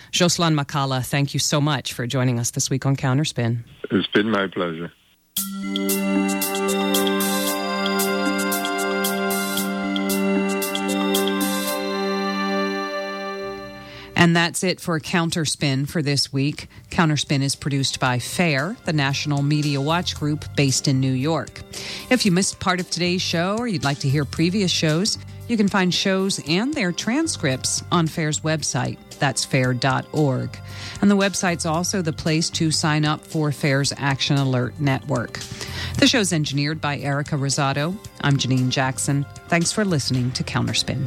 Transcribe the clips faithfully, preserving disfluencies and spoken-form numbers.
Joslan Makala, thank you so much for joining us this week on Counterspin. It's been my pleasure. And that's it for Counterspin for this week. Counterspin is produced by FAIR, the National Media Watch Group based in New York. If you missed part of today's show or you'd like to hear previous shows, you can find shows and their transcripts on FAIR's website. That's fair dot org. And the website's also the place to sign up for FAIR's Action Alert Network. The show's engineered by Erica Rosado. I'm Janine Jackson. Thanks for listening to Counterspin.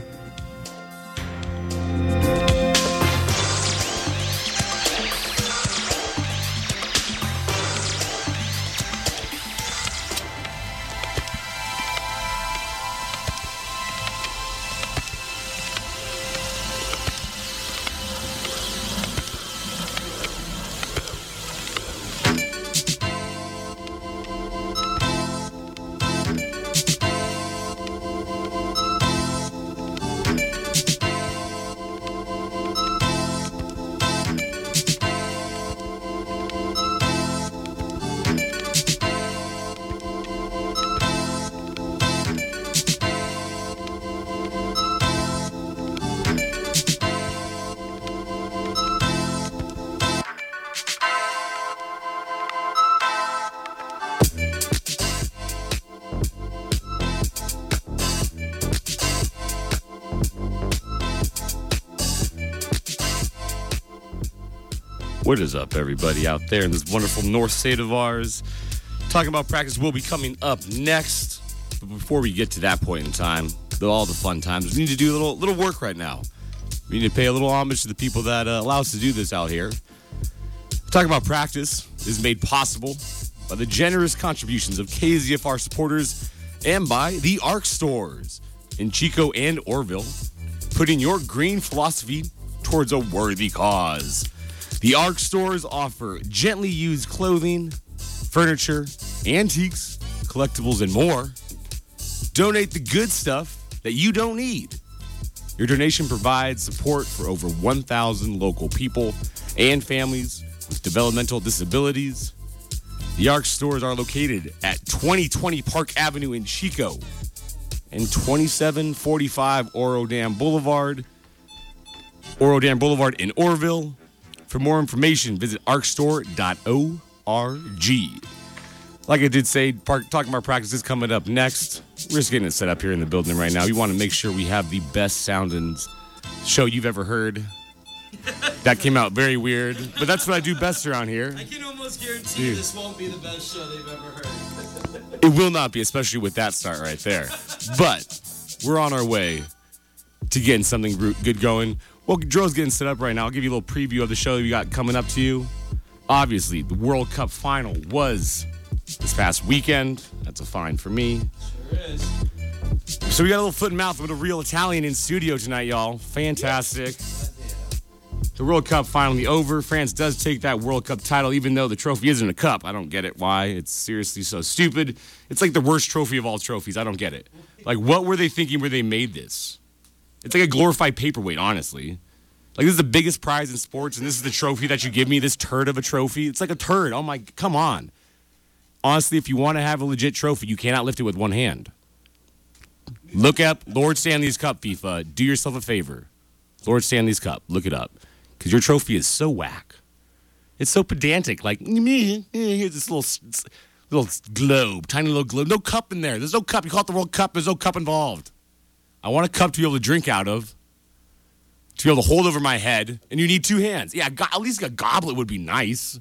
What is up, everybody out there in this wonderful north state of ours? Talking about practice will be coming up next. But before we get to that point in time, all the fun times, we need to do a little little work right now. We need to pay a little homage to the people that uh, allow us to do this out here. Talking about practice is made possible by the generous contributions of K Z F R supporters and by the ARC stores in Chico and Orville, putting your green philosophy towards a worthy cause. The ARC stores offer gently used clothing, furniture, antiques, collectibles, and more. Donate the good stuff that you don't need. Your donation provides support for over one thousand local people and families with developmental disabilities. The ARC stores are located at twenty twenty Park Avenue in Chico and twenty-seven forty-five Oro Dam Boulevard, Oro Dam Boulevard in Orville. For more information, visit arc store dot org. Like I did say, park, talking about practice is coming up next. We're just getting it set up here in the building right now. We want to make sure we have the best sounding show you've ever heard. That came out very weird, but that's what I do best around here. I can almost guarantee Dude. This won't be the best show they've ever heard. It will not be, especially with that start right there. But we're on our way to getting something good going. Well, Joe's getting set up right now. I'll give you a little preview of the show we got coming up to you. Obviously, the World Cup final was this past weekend. That's a fine for me. Sure is. So we got a little foot and mouth with a real Italian in studio tonight, y'all. Fantastic. The World Cup finally over. France does take that World Cup title, even though the trophy isn't a cup. I don't get it. Why? It's seriously so stupid. It's like the worst trophy of all trophies. I don't get it. Like, what were they thinking where they made this? It's like a glorified paperweight, honestly. Like, this is the biggest prize in sports, and this is the trophy that you give me, this turd of a trophy. It's like a turd. Oh, my, come on. Honestly, if you want to have a legit trophy, you cannot lift it with one hand. Look up Lord Stanley's Cup, FIFA. Do yourself a favor. Lord Stanley's Cup. Look it up. Because your trophy is so whack. It's so pedantic. Like, here's this little, little globe, tiny little globe. No cup in there. There's no cup. You call it the World Cup. There's no cup involved. I want a cup to be able to drink out of, to be able to hold over my head, and you need two hands. Yeah, at least a goblet would be nice.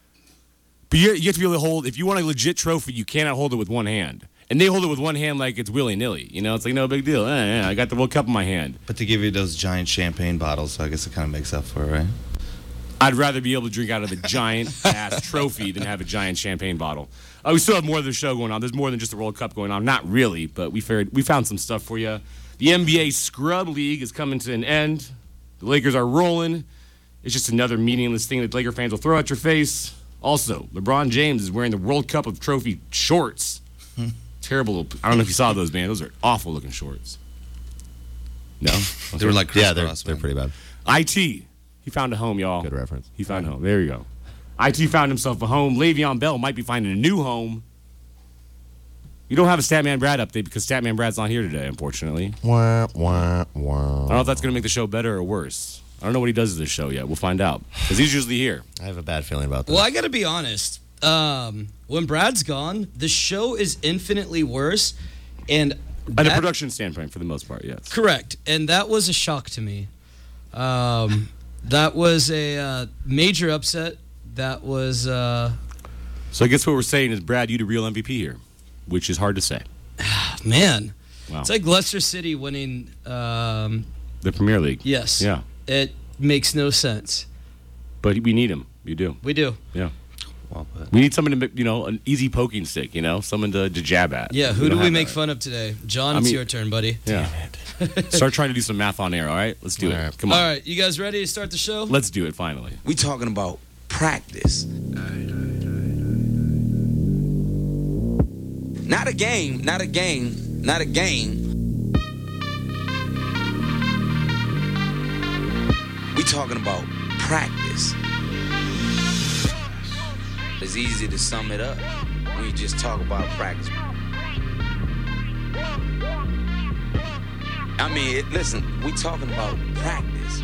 But you have to be able to hold, if you want a legit trophy, you cannot hold it with one hand. And they hold it with one hand like it's willy-nilly. You know, it's like, no big deal. Eh, eh, I got the World Cup in my hand. But they give you those giant champagne bottles, so I guess it kind of makes up for it, right? I'd rather be able to drink out of a giant-ass trophy than have a giant champagne bottle. Uh, we still have more of the show going on. There's more than just the World Cup going on. Not really, but we, fared, we found some stuff for you. The N B A Scrub League is coming to an end. The Lakers are rolling. It's just another meaningless thing that Laker fans will throw at your face. Also, LeBron James is wearing the World Cup of Trophy shorts. Terrible. I don't know if you saw those, man. Those are awful-looking shorts. No? They were like Chris Yeah, they're, Cross, they're pretty bad. I T. He He found a home, y'all. Good reference. He found a home. There you go. I T found himself a home. Le'Veon Bell might be finding a new home. You don't have a Statman Brad update because Statman Brad's not here today, unfortunately. Wah, wah, wah. I don't know if that's going to make the show better or worse. I don't know what he does to this show yet. We'll find out. Because he's usually here. I have a bad feeling about that. Well, I got to be honest. Um, when Brad's gone, the show is infinitely worse. And At that, a production standpoint, for the most part, yes. correct. And that was a shock to me. Um, that was a uh, major upset. That was... Uh, So I guess what we're saying is, Brad, you the real M V P here, which is hard to say. man. Wow. It's like Leicester City winning... Um, The Premier League. yes. Yeah. It makes no sense. But we need him. You do. We do. Yeah. Well, but We need someone to, make, you know, an easy poking stick, you know, someone to, to jab at. Yeah, who We do don't we have make that. fun of today? John, I it's mean- your turn, buddy. Yeah. Start trying to do some math on air, all right? Let's do All it. right. Come on. All right, you guys ready to start the show? Let's do it, finally. We talking about practice. Not a game, not a game, not a game. We talking about practice. It's easy to sum it up when you just talk about practice. I mean, it, listen, we talking about practice.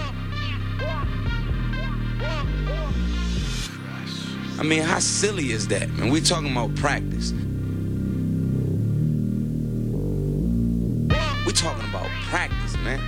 I mean, how silly is that, man? We're talking about practice. We're talking about practice, man.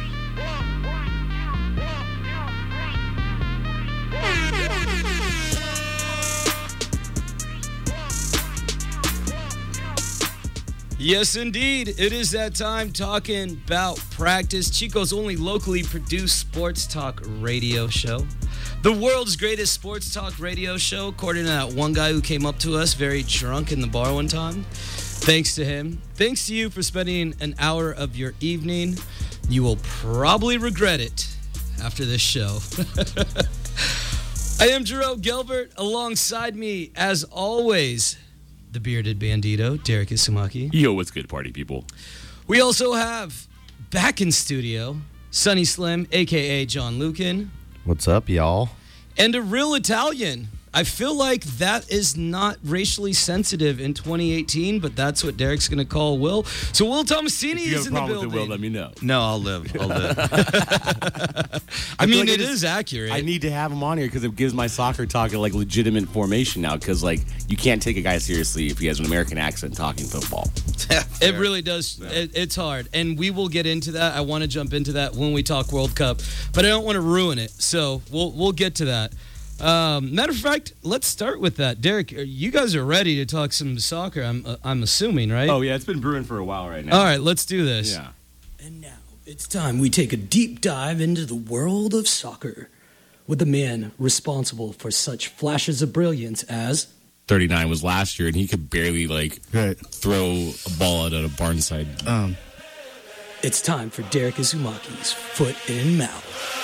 Yes, indeed. It is that time talking about practice. Chico's only locally produced sports talk radio show. The world's greatest sports talk radio show, according to that one guy who came up to us very drunk in the bar one time. Thanks to him. Thanks to you for spending an hour of your evening. You will probably regret it after this show. I am Jerome Gilbert. Alongside me, as always, the bearded bandito, Derek Isumaki. Yo, what's good, party people? We also have back in studio, Sonny Slim, a k a. John Lucan, what's up, y'all? and a real Italian. I feel like that is not racially sensitive in twenty eighteen, but that's what Derek's going to call Will. So Will Tomasini If you is have a in the problem building. with it, Will, let me know. No, I'll live. I'll live. I, feel mean, like it it is, is- accurate. I need to have him on here because it gives my soccer talk a like legitimate formation now. Because like you can't take a guy seriously if he has an American accent talking football. It really does. It, it's hard. And we will get into that. I want to jump into that when we talk World Cup, but I don't want to ruin it. So we'll we'll get to that. Um, matter of fact, let's start with that. Derek, you guys are ready to talk some soccer, I'm uh, I'm assuming, right? Oh yeah, it's been brewing for a while right now. All right, let's do this. Yeah. And now it's time we take a deep dive into the world of soccer with the man responsible for such flashes of brilliance as thirty-nine was last year, and he could barely like Right. throw a ball out at a barnside. Um, it's time for Derek Izumaki's Foot in Mouth.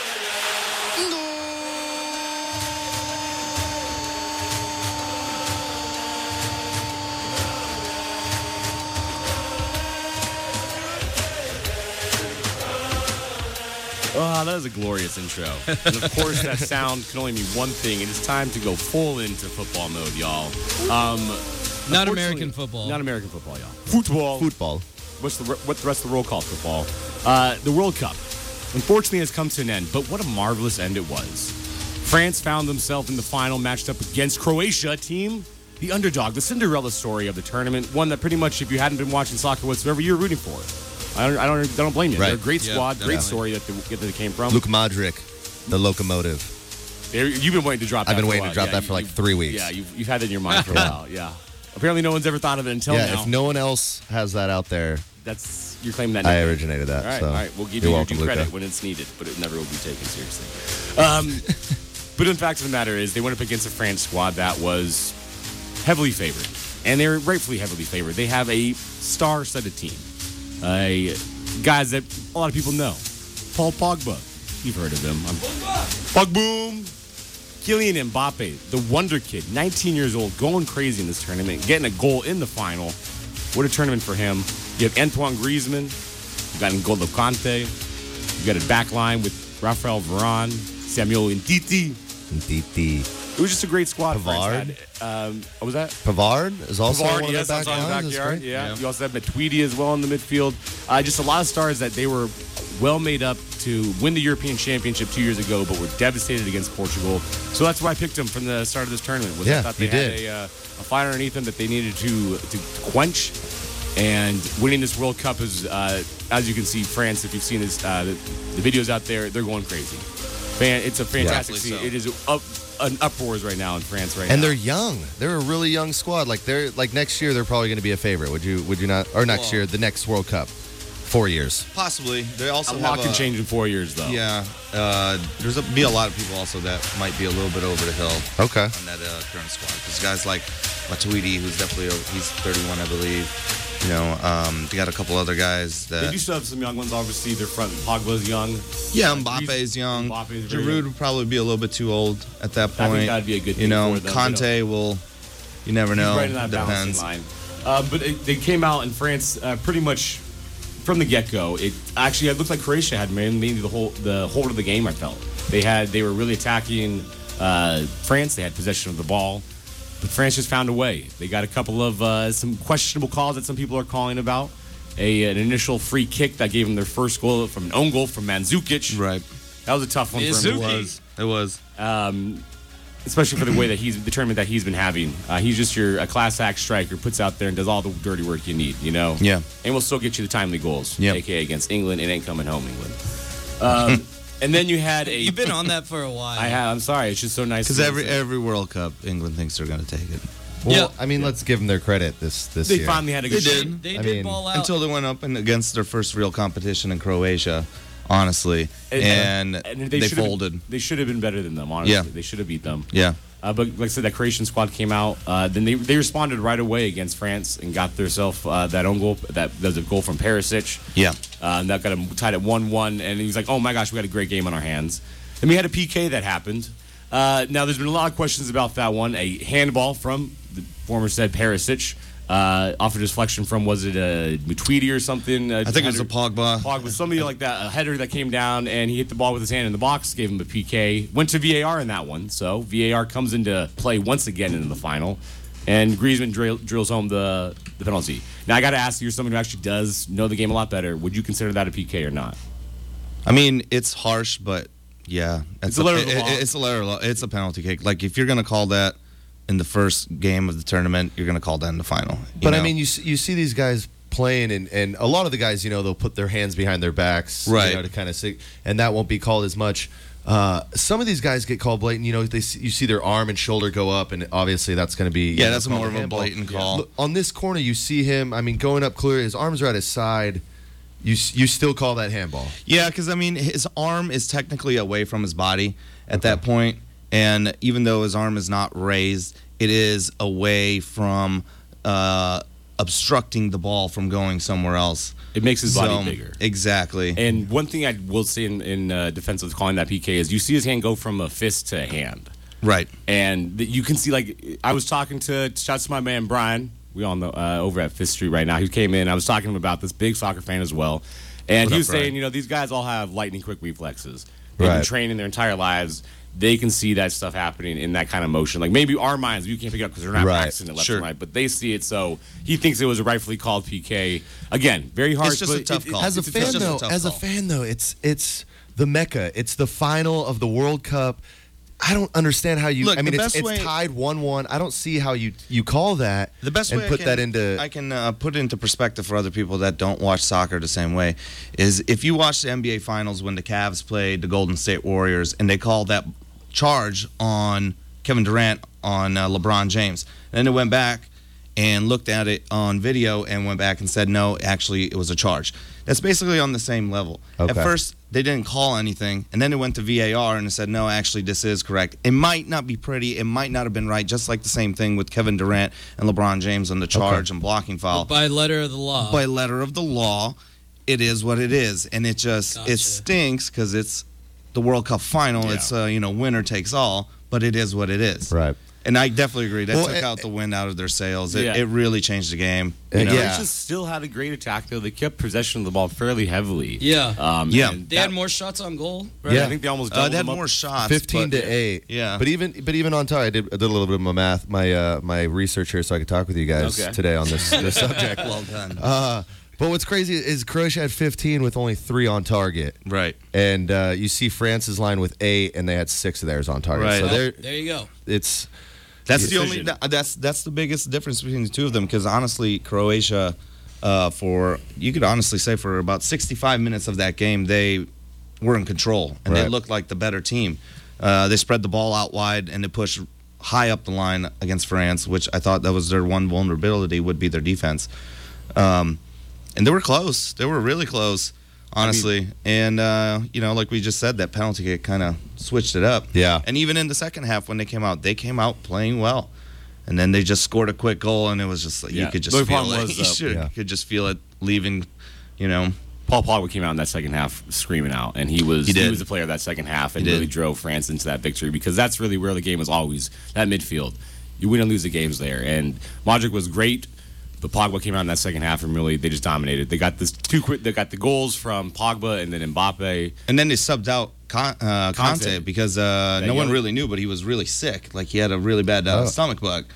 Oh, that was a glorious intro. And of course, that sound can only mean one thing. It is time to go full into football mode, y'all. Um, Not unfortunately- American football. Not American football, y'all. Football. football. What's the what the rest of the roll call football? Uh, the World Cup, unfortunately, has come to an end. But what a marvelous end it was. France found themselves in the final, matched up against Croatia, a team, the underdog, the Cinderella story of the tournament. One that pretty much, if you hadn't been watching soccer whatsoever, you're rooting for. I don't, I don't, I don't blame you. Right. They're a great Yeah, squad, great definitely. story that they, that they came from. Luke Modric, the locomotive. They're- You've been waiting to drop that I've been for a waiting to while. drop Yeah, that you- for like you- three weeks. Yeah, you've, you've had it in your mind for a while. Yeah. Apparently, no one's ever thought of it until Yeah, now. if no one else has that out there, That's you're claiming that. I nickname. originated that. All right, so all right. We'll give you're you welcome, your due credit Luca. when it's needed, but it never will be taken seriously. Um, but the fact of the matter is, they went up against a France squad that was heavily favored, and they're rightfully heavily favored. They have a star-studded team, uh, guys that a lot of people know. Paul Pogba, you've heard of him. I'm, Pogboom. Kylian Mbappe, the wonder kid, nineteen years old, going crazy in this tournament, getting a goal in the final. What a tournament for him. You have Antoine Griezmann. You got N'Golo Kante. You got a back line with Rafael Varane, Samuel Nditi. Nditi. It was just a great squad. Pavard? France had. Um, what was that? Pavard is also Pavard, one yes, of also the back on the lines. backyard. That's Yeah. Yeah. You also have Matuidi as well in the midfield. Uh, just a lot of stars that they were well made up to win the European Championship two years ago, but were devastated against Portugal. So that's why I picked them from the start of this tournament. Was I Yeah, thought they you had did. a, uh, a fire underneath them that they needed to to quench. And winning this World Cup is, uh, as you can see, France. If you've seen this, uh, the, the videos out there, they're going crazy. Fan, it's a fantastic scene. Definitely so. It is up, an uproars right now in France right And now. they're young. They're a really young squad. Like they're like next year, they're probably going to be a favorite. Would you? Would you not? Or next Well- year, the next World Cup, four years. Possibly. They also a have lot can a- change in four years, though. Yeah. Uh, there's a, be a lot of people also that might be a little bit over the hill Okay. on that uh, current squad. Because guys like Matuidi, who's definitely over, he's thirty-one, I believe. You know, um, they got a couple other guys They that. do still have some young ones. Obviously, they're front. Pogba's young. Yeah, Mbappe's young. Mbappe's very Giroud young. would probably be a little bit too old at that point. I think that'd be a good You thing know, for them. Conte will. You never know. He's right in that balancing Depends. line. Uh, but it, they came out in France uh, pretty much from the get-go. It actually it looked like Croatia had mainly the whole the whole of the game. I felt they had they were really attacking uh, France. They had possession of the ball. But France just found a way. They got a couple of uh, some questionable calls that some people are calling about. A, an initial free kick that gave them their first goal from an own goal from Mandzukic. Right. That was a tough one for him. Mandzukic. It was. It was. Um, especially for the way that he's the tournament that he's been having. Uh, he's just your a class act striker, puts out there and does all the dirty work you need. You know. Yeah. And will still get you the timely goals. Yep. A K A against England. It ain't coming home, England. Um, and then you had a. You've been on that for a while. I have. I'm sorry. It's just so nice. Because to every say. every World Cup, England thinks they're going to take it. Well, Yeah. I mean, let's give them their credit this this They year. finally had a They good. did. They I did mean, ball out. Until they went up and against their first real competition in Croatia, honestly, and, they, should have folded. Been, they should have been better than them. Honestly, Yeah. they should have beat them. Yeah. Uh, but like I said, that Croatian squad came out. Uh, then they they responded right away against France and got themselves uh, that own goal. That, that was a goal from Perisic. Yeah. Uh, and that got him tied at one one. And he was like, oh my gosh, we got a great game on our hands. And we had a P K that happened. Uh, now, there's been a lot of questions about that one. A handball from the former said Perisic. Uh, off a deflection from, was it a Matuidi or something? I think it was a Pogba. Pogba, somebody like that, a header that came down, and he hit the ball with his hand in the box, gave him a P K. Went to V A R in that one, so V A R comes into play once again in the final, and Griezmann drill, drills home the, the penalty. Now, I got to ask you, you're someone who actually does know the game a lot better. Would you consider that a P K or not? I mean, it's harsh, but yeah, It's a letter of the it- law. it- It's a letter of the law. It's a penalty kick. Like if you're gonna call that in the first game of the tournament, you're gonna call that in the final. you But I know? mean, you see, you see these guys playing, and, and a lot of the guys, you know, they'll put their hands behind their backs, Right. You know, to kind of sig- and that won't be called as much. Uh, some of these guys get called blatant. You know, they see, you see their arm and shoulder go up, and obviously that's going to be you Yeah, know, that's called more of a handball. blatant call. Look, on this corner, you see him. I mean, going up clear, his arms are at his side. You s- you still call that handball? Yeah, because I mean, his arm is technically away from his body at that point, and even though his arm is not raised, it is away from uh, obstructing the ball from going somewhere else. It makes his body So, bigger. Exactly. And one thing I will say in, in uh, defense of calling that P K is you see his hand go from a fist to a hand. Right. And th- you can see, like, I was talking to, shouts to my man Brian, we all know, uh, over at Fifth Street right now. He came in, I was talking to him about this, big soccer fan as well. And What he up, was saying, Brian? you know, these guys all have lightning quick reflexes. They've been Right. training their entire lives. They can see that stuff happening in that kind of motion. Like, maybe our minds, we can't pick it up because they're not Right. practicing it left Sure. and right, but they see it, so he thinks it was a rightfully called P K. Again, very harsh. It's just a but tough it- call. As a It's fan, just a though, tough as a call. fan though, it's it's the mecca. It's the final of the World Cup. I don't understand how you. Look, I mean, the it's, best it's way- tied one-one. I don't see how you you call that. The best and way put I can, that into. I can uh, put it into perspective for other people that don't watch soccer the same way is if you watch the N B A Finals when the Cavs played the Golden State Warriors and they called that charge on Kevin Durant on uh, LeBron James, and then they went back and looked at it on video and went back and said no, actually it was a charge. That's basically on the same level. Okay. At first they didn't call anything, and then it went to V A R and it said no, actually this is correct. It might not be pretty, it might not have been right, just like the same thing with Kevin Durant and LeBron James on the charge and blocking foul. By letter of the law. By letter of the law, it is what it is, and it just Gotcha. it stinks because it's the World Cup final. Yeah. It's uh, you know winner takes all, but it is what it is. Right. And I definitely agree. That Well, took and- out the wind out of their sails. It, Yeah. it really changed the game. Uh, You know? yeah. Croatia still had a great attack, though. They kept possession of the ball fairly heavily. Yeah. Um, Yeah. and They that- had more shots on goal, right? Yeah, I think they almost Uh, doubled they had them up. more shots. Fifteen but- to eight. Yeah. But even but even on target, I did, I did a little bit of my math, my uh, my research here, so I could talk with you guys Okay. today on this, this subject. Well done. Uh, but what's crazy is Croatia had fifteen with only three on target, Right. and uh, you see France's line with eight, and they had six of theirs on target. Right. So Oh, they're There you go. it's That's the Decision. only. That's that's the biggest difference between the two of them. Because honestly, Croatia, uh, for you could honestly say for about sixty-five minutes of that game, they were in control and they Right. looked like the better team. Uh, they spread the ball out wide and they pushed high up the line against France, which I thought that was their one vulnerability would be their defense. Um, and they were close. They were really close, honestly. and uh, you know, like we just said, that penalty kick kind of switched it up. Yeah. And even in the second half, when they came out, they came out playing well. And then they just scored a quick goal, and it was just like Yeah. you could The just feel problem it. was, you, uh, should- yeah. you could just feel it leaving. You know, Paul Pogba came out in that second half screaming out, and he was He he, did. was the player of that second half and He did. really drove France into that victory because that's really where the game was always, that midfield. You win and lose the games there. And Modric was great, but Pogba came out in that second half and really they just dominated. They got this two quick, they got the goals from Pogba and then Mbappe. and then they subbed out Con- uh, Conte, Conte. because uh, That no one young- really knew, but he was really sick. Like he had a really bad uh, Oh. stomach bug.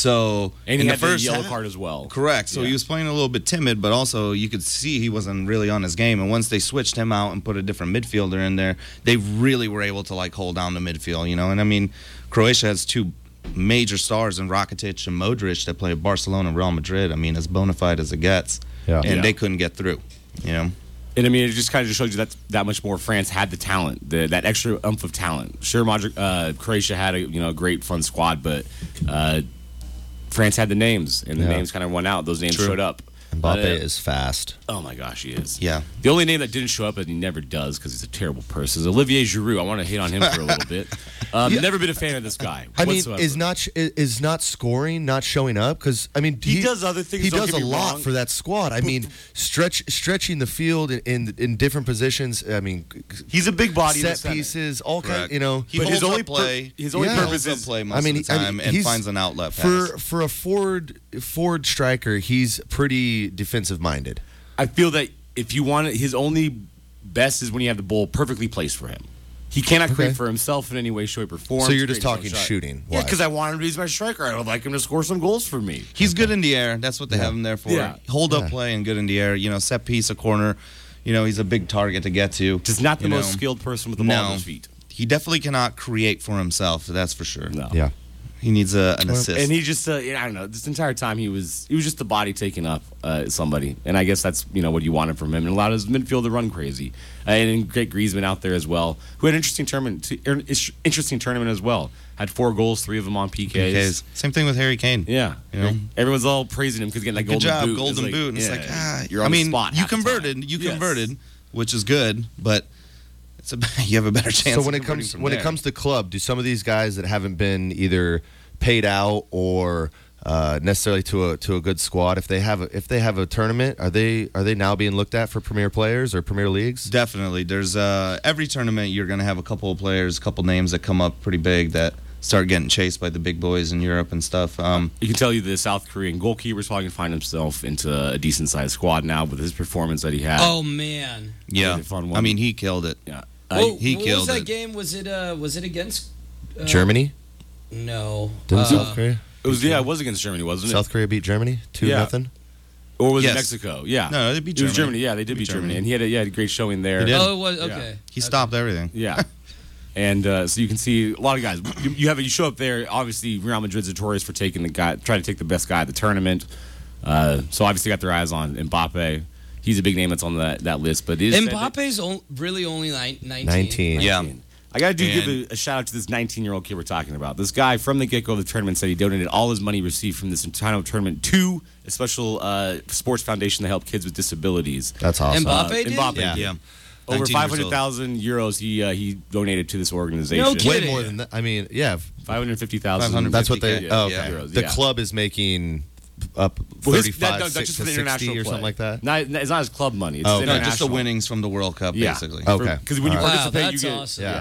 So And in he the had first the yellow half- card as well. Correct. So Yeah. he was playing a little bit timid, but also you could see he wasn't really on his game. And once they switched him out and put a different midfielder in there, they really were able to like hold down the midfield, you know. And I mean, Croatia has two major stars in Rakitic and Modric that play at Barcelona and Real Madrid. I mean, as bona fide as it gets, Yeah. and Yeah. they couldn't get through, you know. And I mean, it just kind of just showed you that that much more France had the talent, the, that extra oomph of talent. Sure, Modric, uh, Croatia had a you know a great fun squad, but uh, France had the names, and the Yeah. names kind of won out. Those names True. showed up. Mbappe Uh, is fast. Oh my gosh, he is. Yeah. The only name that didn't show up, and he never does because he's a terrible person, is Olivier Giroud. I want to hate on him for a little bit. Um, Never been a fan of this guy. I mean, whatsoever. is not sh- is not scoring, not showing up because I mean He does other things, He don't does get a me lot wrong. for that squad. I mean, stretch stretching the field in in, in different positions. I mean, he's a big body in the set center. pieces, all kind. Correct. You know, He But holds his only up pur- play. his only Yeah. purpose holds up is play most I mean, of the I mean, time and he's- finds an outlet pass. for for a forward forward striker, he's pretty defensive minded. I feel that if you want it, his only best is when you have the ball perfectly placed for him. He cannot create Okay. for himself in any way, shape, or form. So you're to just create his own talking shot. shooting. Yeah, wise. because I want him to be my striker. I would like him to score some goals for me. He's good in the air. That's what they have him there for. Yeah. Hold up Yeah. play and good in the air. You know, set piece, a corner. You know, he's a big target to get to. Just not the you most know. skilled person with the ball No. at his feet. He definitely cannot create for himself. That's for sure. No. Yeah. He needs a, an assist. And he just, uh, I don't know, this entire time he was he was just the body taking up uh, somebody. And I guess that's, you know, what you wanted from him. And allowed his midfield to run crazy. Uh, and then great Griezmann out there as well, who had an interesting tournament, t- er, interesting tournament as well. Had four goals, three of them on P Ks. P Ks. Same thing with Harry Kane. Yeah. You know? Everyone's all praising him because getting that Good golden job, boot. golden It's like, boot. And yeah, it's like, ah, you're I on mean, the spot. you half the converted. time. You Yes. converted, which is good, but it's a, you have a better chance. So of when it converting comes from when it there. comes to club, do some of these guys that haven't been either paid out or uh, necessarily to a to a good squad, if they have a, if they have a tournament, are they are they now being looked at for premier players or premier leagues? Definitely, there's uh, every tournament you're going to have a couple of players, a couple names that come up pretty big that start getting chased by the big boys in Europe and stuff. Um, You can tell you the South Korean goalkeeper is probably going to find himself into a decent sized squad now with his performance that he had. Oh man. yeah, Really fun one. I mean, he killed it. Yeah. Whoa, he what killed was that it. game? Was it uh was it against uh, Germany? No. Didn't Uh, South Korea? It was, yeah, it was against Germany, wasn't it? South Korea beat Germany two Yeah. nothing. Or was Yes. it Mexico? Yeah. No, they beat It was Germany. Germany. Yeah, they did They beat beat Germany. Germany. And he had a, yeah, had a great showing there. He did. Oh, it was okay. He stopped everything. Yeah. And uh, so you can see a lot of guys. You, you have you show up there. Obviously, Real Madrid's notorious for taking the guy, trying to take the best guy at the tournament. Uh, so obviously, got their eyes on Mbappe. He's a big name that's on that, that list. But it is Mbappe's on, really only nine, nineteen. Nineteen. Yeah. I got to do And- give a, a shout out to this nineteen-year-old kid we're talking about. This guy from the get-go of the tournament said he donated all his money received from this entire tournament to a special uh, sports foundation to help kids with disabilities. That's awesome. Mbappe Uh, did? Mbappe Yeah. did. Yeah. Over nineteen five years hundred old. thousand euros he uh, he donated to this organization. No Way kidding. more than that. I mean, yeah. five hundred fifty thousand. five hundred That's what they. fifty K, Oh, yeah. okay. Euros, The yeah. club is making up Well, his- thirty-five, that- no, that's six just to for the sixty international or play. something like that. Not, it's not his club money. It's Oh, his okay. No, just the international. winnings from the World Cup, Yeah. basically. Okay. Because when you All right. Wow, participate, that's you get awesome. yeah. Yeah.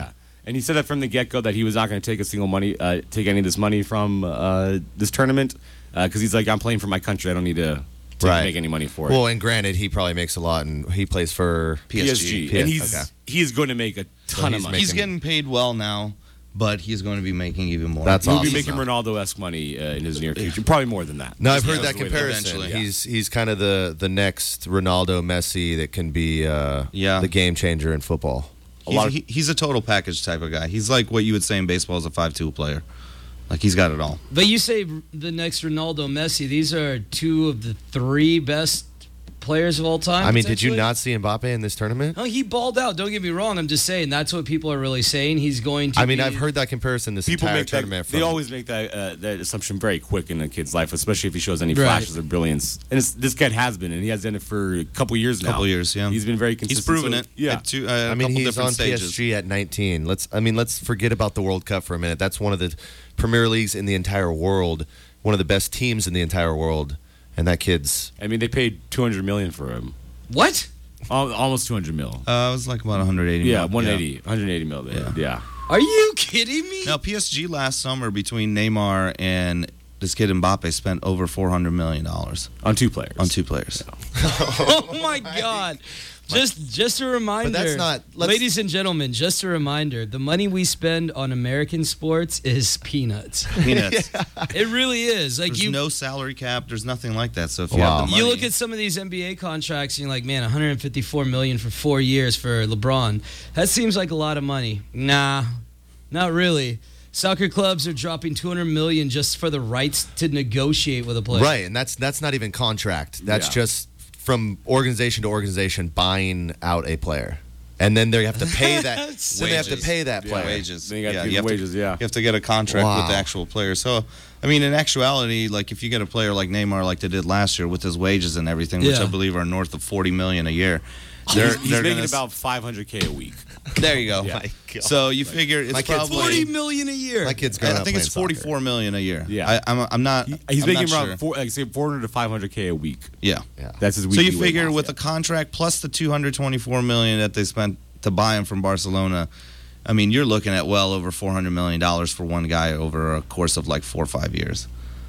And he said that from the get-go that he was not going to take a single money, uh, take any of this money from uh, this tournament because uh, he's like, I'm playing for my country. I don't need to, to Right. make any money for it. Well, and granted, he probably makes a lot, and he plays for P S G. P S G. And he's Okay. he's going to make a ton he's of money. He's making- getting paid well now, but he's going to be making even more. That's He'll awesome. be making Ronaldo-esque money uh, in his near future. Probably more than that. No, I've Yeah, heard that the way comparison. eventually, yeah. He's he's kind of the the next Ronaldo, Messi that can be uh, Yeah. the game changer in football. He's, lot of- he, he's a total package type of guy. He's like what you would say in baseball is a five two player. Like, he's got it all. But you say the next Ronaldo, Messi. These are two of the three best players of all time. I mean, did you potentially? not see Mbappe in this tournament? Oh, he balled out. Don't get me wrong. I'm just saying that's what people are really saying. He's going to. I mean, be- I've heard that comparison this People entire make that, tournament. they from- always make that uh, that assumption very quick in a kid's life, especially if he shows any Right. flashes of brilliance. And it's, this kid has been, and he has done it for a couple years now. Couple years, yeah. He's been very consistent. He's proven so- it. Yeah. At two, uh, I a mean, couple he's different on stages. P S G at nineteen. Let's. I mean, let's forget about the World Cup for a minute. That's one of the Premier Leagues in the entire world. One of the best teams in the entire world, and that kid's. I mean, they paid two hundred million dollars for him. What? Al- Almost two hundred mil. Uh, it was like about one hundred eighty. Yeah, mil. one eighty, one eighty mil. Yeah. Yeah. yeah. Are you kidding me? Now, P S G last summer between Neymar and this kid Mbappe spent over four hundred million dollars On two players. on two players. Oh my God. Just just a reminder. But that's not- let's- Ladies and gentlemen, just a reminder. The money we spend on American sports is peanuts. Peanuts. It really is. Like There's you no salary cap. There's nothing like that. So if you Wow. have the money, You look at some of these N B A contracts and you're like, man, one hundred fifty-four million dollars for four years for LeBron. That seems like a lot of money. Nah, not really. Soccer clubs are dropping two hundred million dollars just for the rights to negotiate with a player. Right, and that's that's not even contract. That's Yeah. just from organization to organization buying out a player, and then they have to pay that. That's then they have to wages. pay that Yeah, player. wages. Then you gotta yeah, give you have wages, to, yeah. You have to get a contract with the Wow. actual player. So, I mean, in actuality, like if you get a player like Neymar, like they did last year with his wages and everything, which Yeah. I believe are north of forty million a year. He's, They're, he's they're making gonna, about five hundred K a week. There you go. Yeah. My God. So you figure it's My kid's probably forty million dollars a year. My kid's growing I up think it's playing soccer. forty-four million a year. Yeah. I, I'm, I'm not. He's I'm making not around sure. four, like say four hundred to five hundred K a week. Yeah. Yeah. That's his So weekly you figure wage. with the contract plus the two hundred twenty-four million that they spent to buy him from Barcelona, I mean, you're looking at well over four hundred million dollars for one guy over a course of like four or five years.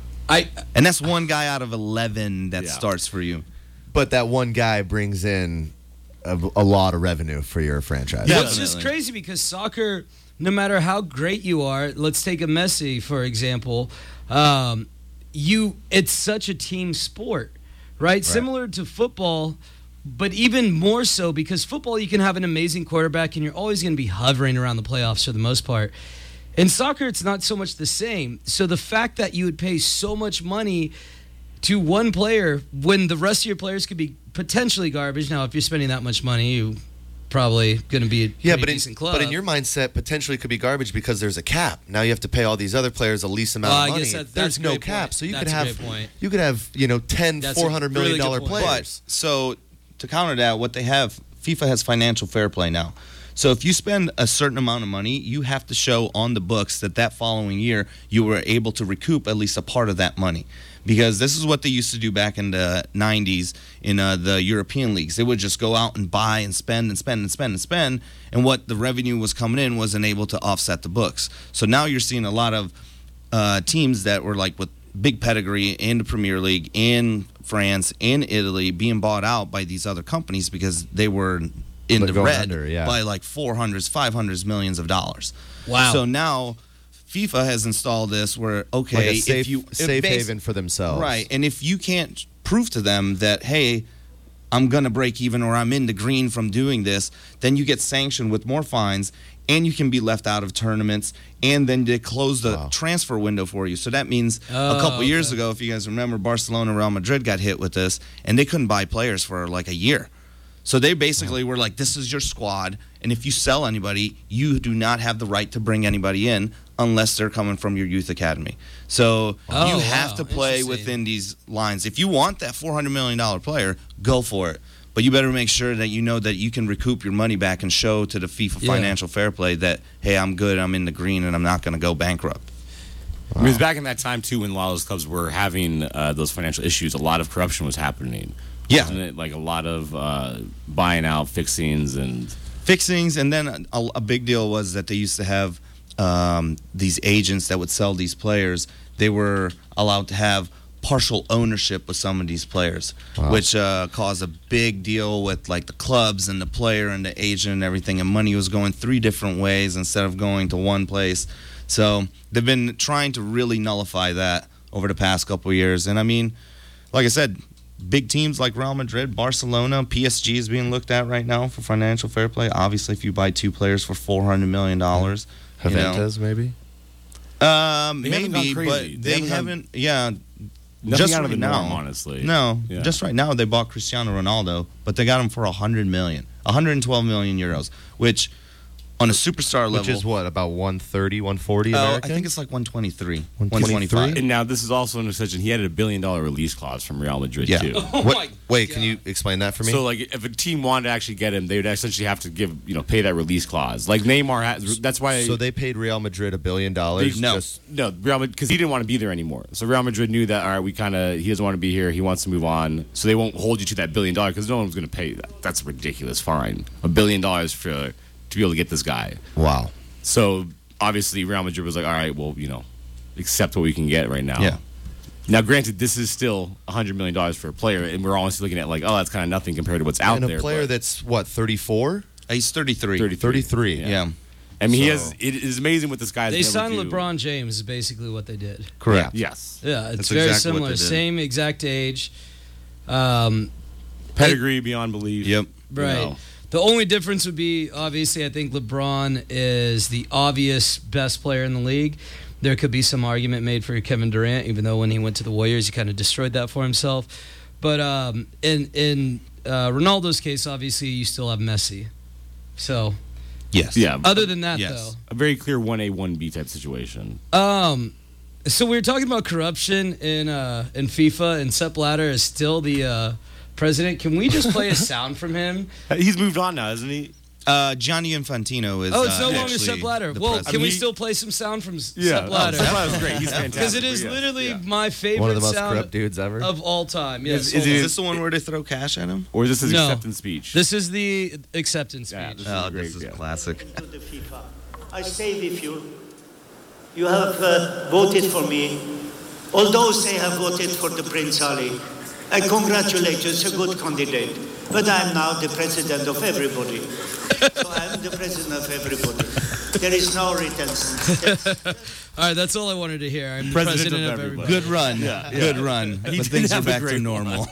I And that's one guy out of eleven that Yeah. starts for you. But that one guy brings in a, a lot of revenue for your franchise. Yeah. Well, it's just Definitely. crazy because soccer, no matter how great you are, let's take a Messi for example. Um, you, it's such a team sport, right? Similar to football, but even more so because football you can have an amazing quarterback and you're always going to be hovering around the playoffs for the most part. In soccer, it's not so much the same. So the fact that you would pay so much money to one player when the rest of your players could be potentially garbage. Now, if you're spending that much money, you probably going to be a Yeah, pretty but in, decent club. but in your mindset, potentially could be garbage because there's a cap. Now you have to pay all these other players a least amount Well, of I money. guess that- there's that's a no great cap, point. so you That's could a have great point. you could have you know ten, That's a four hundred million really good dollar point. players. But so to counter that, what they have, FIFA has financial fair play now. So if you spend a certain amount of money, you have to show on the books that that following year you were able to recoup at least a part of that money. Because this is what they used to do back in the nineties in uh, the European leagues. They would just go out and buy and spend and spend and spend and spend, and what the revenue was coming in wasn't able to offset the books. So now you're seeing a lot of uh, teams that were like with big pedigree in the Premier League, in France, in Italy, being bought out by these other companies because they were in But the going red under, yeah. by like four hundreds, five hundreds millions of dollars. Wow. So now FIFA has installed this where, okay, Like a safe, if you if safe bas- haven for themselves. Right. And if you can't prove to them that, hey, I'm going to break even or I'm in the green from doing this, then you get sanctioned with more fines and you can be left out of tournaments and then they close the Wow. transfer window for you. So that means Oh, a couple years okay. ago, if you guys remember, Barcelona, Real Madrid got hit with this and they couldn't buy players for like a year. So they basically were like, this is your squad, and if you sell anybody, you do not have the right to bring anybody in unless they're coming from your youth academy. So Oh, you have wow. to play Interesting. within these lines. If you want that four hundred million dollars player, go for it. But you better make sure that you know that you can recoup your money back and show to the FIFA Yeah. financial fair play that, hey, I'm good, I'm in the green, and I'm not going to go bankrupt. I mean, it was back in that time too when a lot of those clubs were having uh, those financial issues. A lot of corruption was happening. Yeah. Wasn't it? Like a lot of uh, buying out, fixings, and fixings, and then a, a big deal was that they used to have um, these agents that would sell these players. They were allowed to have partial ownership with some of these players, wow. which uh, caused a big deal with like the clubs and the player and the agent and everything, and money was going three different ways instead of going to one place. So they've been trying to really nullify that over the past couple of years. And I mean, like I said, big teams like Real Madrid, Barcelona, P S G is being looked at right now for financial fair play. Obviously, if you buy two players for four hundred million dollars. Juventus, maybe? Um, they maybe, haven't but they, they haven't, haven't yeah. Nothing just out right of the now, norm, honestly. No, yeah. just right now they bought Cristiano Ronaldo, but they got him for one hundred million, one hundred twelve million euros, which on a superstar level, which is what, about one thirty, one forty Oh, American? I think it's like one twenty-three, one twenty-five. And now this is also an exception. He had a billion dollar release clause from Real Madrid Yeah. too. Oh What- my wait, God. can you explain that for me? So, like, if a team wanted to actually get him, they would essentially have to give, you know, pay that release clause. Like Neymar has. That's why. So they paid Real Madrid a billion dollars? They- no, just- no, Real Madrid, because he didn't want to be there anymore. So Real Madrid knew that, all right, we kind of, he doesn't want to be here. He wants to move on. So they won't hold you to that billion dollars because no one's going to pay that. That's a ridiculous fine. A billion dollars for to be able to get this guy. Wow. So obviously Real Madrid was like, all right, well, you know, accept what we can get right now. Yeah. Now, granted, this is still one hundred million dollars for a player, and we're honestly looking at like, oh, that's kind of nothing compared to what's out and a there. player but that's, what, thirty-four? He's thirty-three. thirty-three. thirty-three. Yeah. Yeah, I mean, he So- has. It is amazing what this guy's. They been able signed to do. LeBron James, is basically what they did. correct. Yes. Yeah, it's That's very exactly what similar. they did. Same exact age. Um, Pedigree beyond belief. Yep. You right. know. The only difference would be, obviously, I think LeBron is the obvious best player in the league. There could be some argument made for Kevin Durant, even though when he went to the Warriors, he kind of destroyed that for himself. But um, in in uh, Ronaldo's case, obviously, you still have Messi. So, Yes. Yeah. other than that, Yes. A very clear one A, one B type situation. though, um, so we were talking about corruption in uh, in FIFA, and Sepp Blatter is still the uh, president. Can we just play a sound from him? He's moved on now, hasn't he? Uh, Gianni Infantino is. Oh, it's uh, no longer actually Sepp Blatter. the Well, president. can we I mean, still play some sound from S- Yeah. Sepp Blatter? Oh, Sepp Blatter's great. He's fantastic. Because it is Yeah. literally Yeah. my favorite One of the most sound corrupt dudes ever. of all time. Yes. Is- hold is on. it- Is this the one where they throw cash at him? Or is this his No. acceptance speech? This is the acceptance Yeah, speech. this is Oh, great. this is yeah. classic. to the FIFA. I stay with you. You have uh, voted for me. All those they have voted for the Prince Ali. I congratulate you. It's a good candidate. But I'm now the president of everybody. So I'm the president of everybody. There is no retention. All right, that's all I wanted to hear. I'm the President president, of of everybody. Good run. Good run. But did things are have a back to great normal.